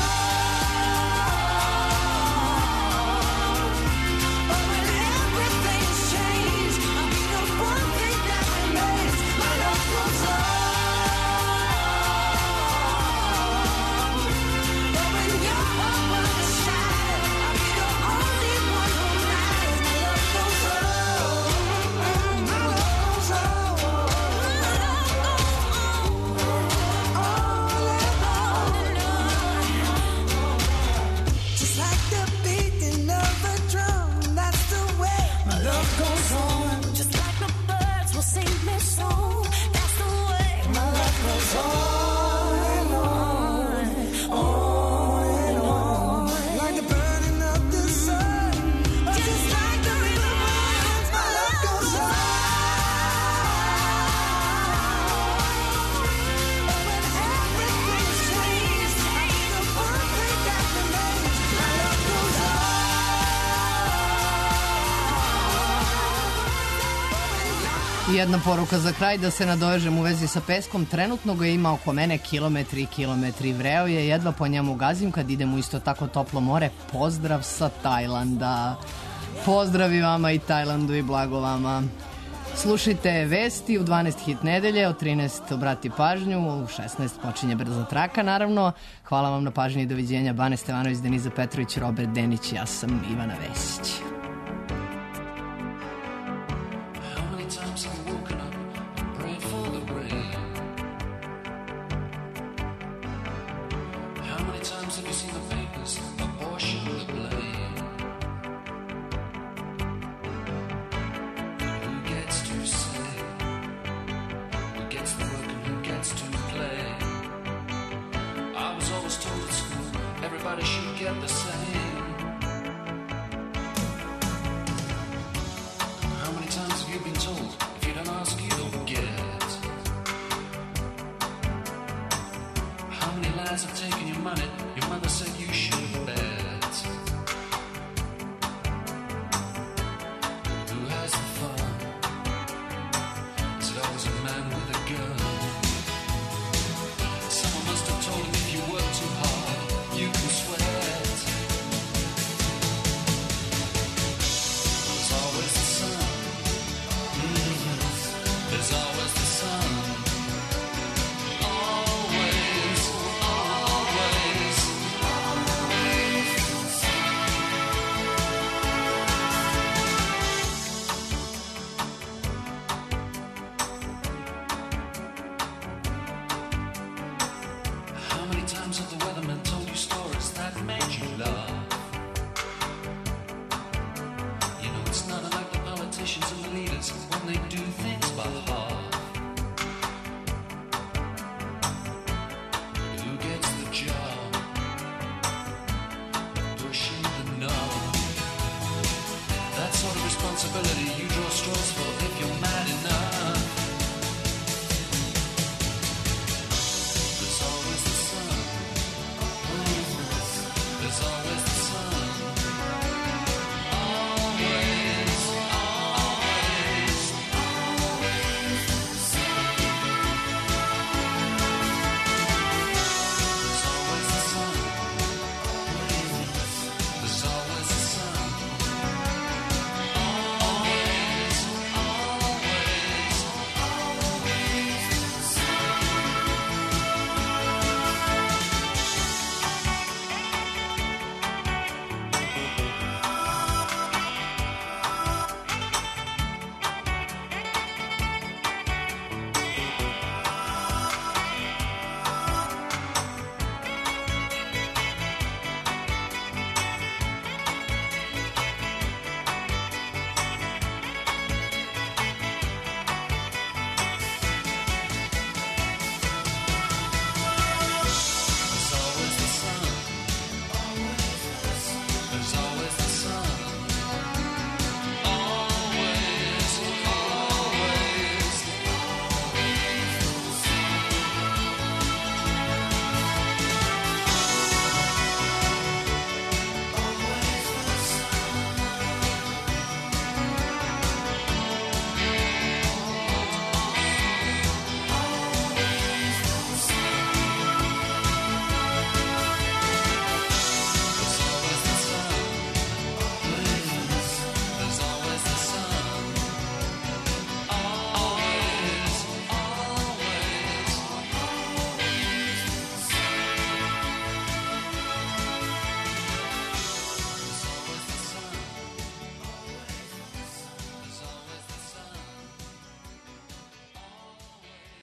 But when everything's changed, I'll be the one thing that remains. My love goes on. But when your heart was shattered, I'll be the only one who matters. My love goes on. My love goes on. Just like the beating of a drum, that's the way My love goes on, just like the birds will sing their song. That's the way my love goes on and on, on and on. like the burning of the sun. Just like the river runs, my love goes on. But when everything's changed, I'll be the one thing that remains. My love goes on. Jedna poruka za kraj, da se nadovežem u vezi sa peskom. Trenutno ga ima oko mene kilometri i kilometri. Vreo je, jedva po njemu gazim kad idem u isto tako toplo more. Pozdrav sa Tajlanda. Pozdravi vama i Tajlandu i blago vama. Slušajte vesti u 12 hit nedelje, od 13 obrati pažnju, u 16 počinje brza traka naravno. Hvala vam na pažnji i doviđenja. Bane Stevanović, Deniza Petrović, Robert Denić, ja sam Ivana Vesić. How many times have you woken up and prayed for the rain? How many times have you seen the papers apportion the blame? Who gets to say? Who gets the work and who gets to play? I was always told at school everybody should get the same. How many times have you been told if you don't ask you don't get? How many lies have taken your money? Your mother said you should bet. Who has the fun? Is it always a man with a gun? Someone must have told him if you work too hard, you can sweat. responsibility, you draw straws for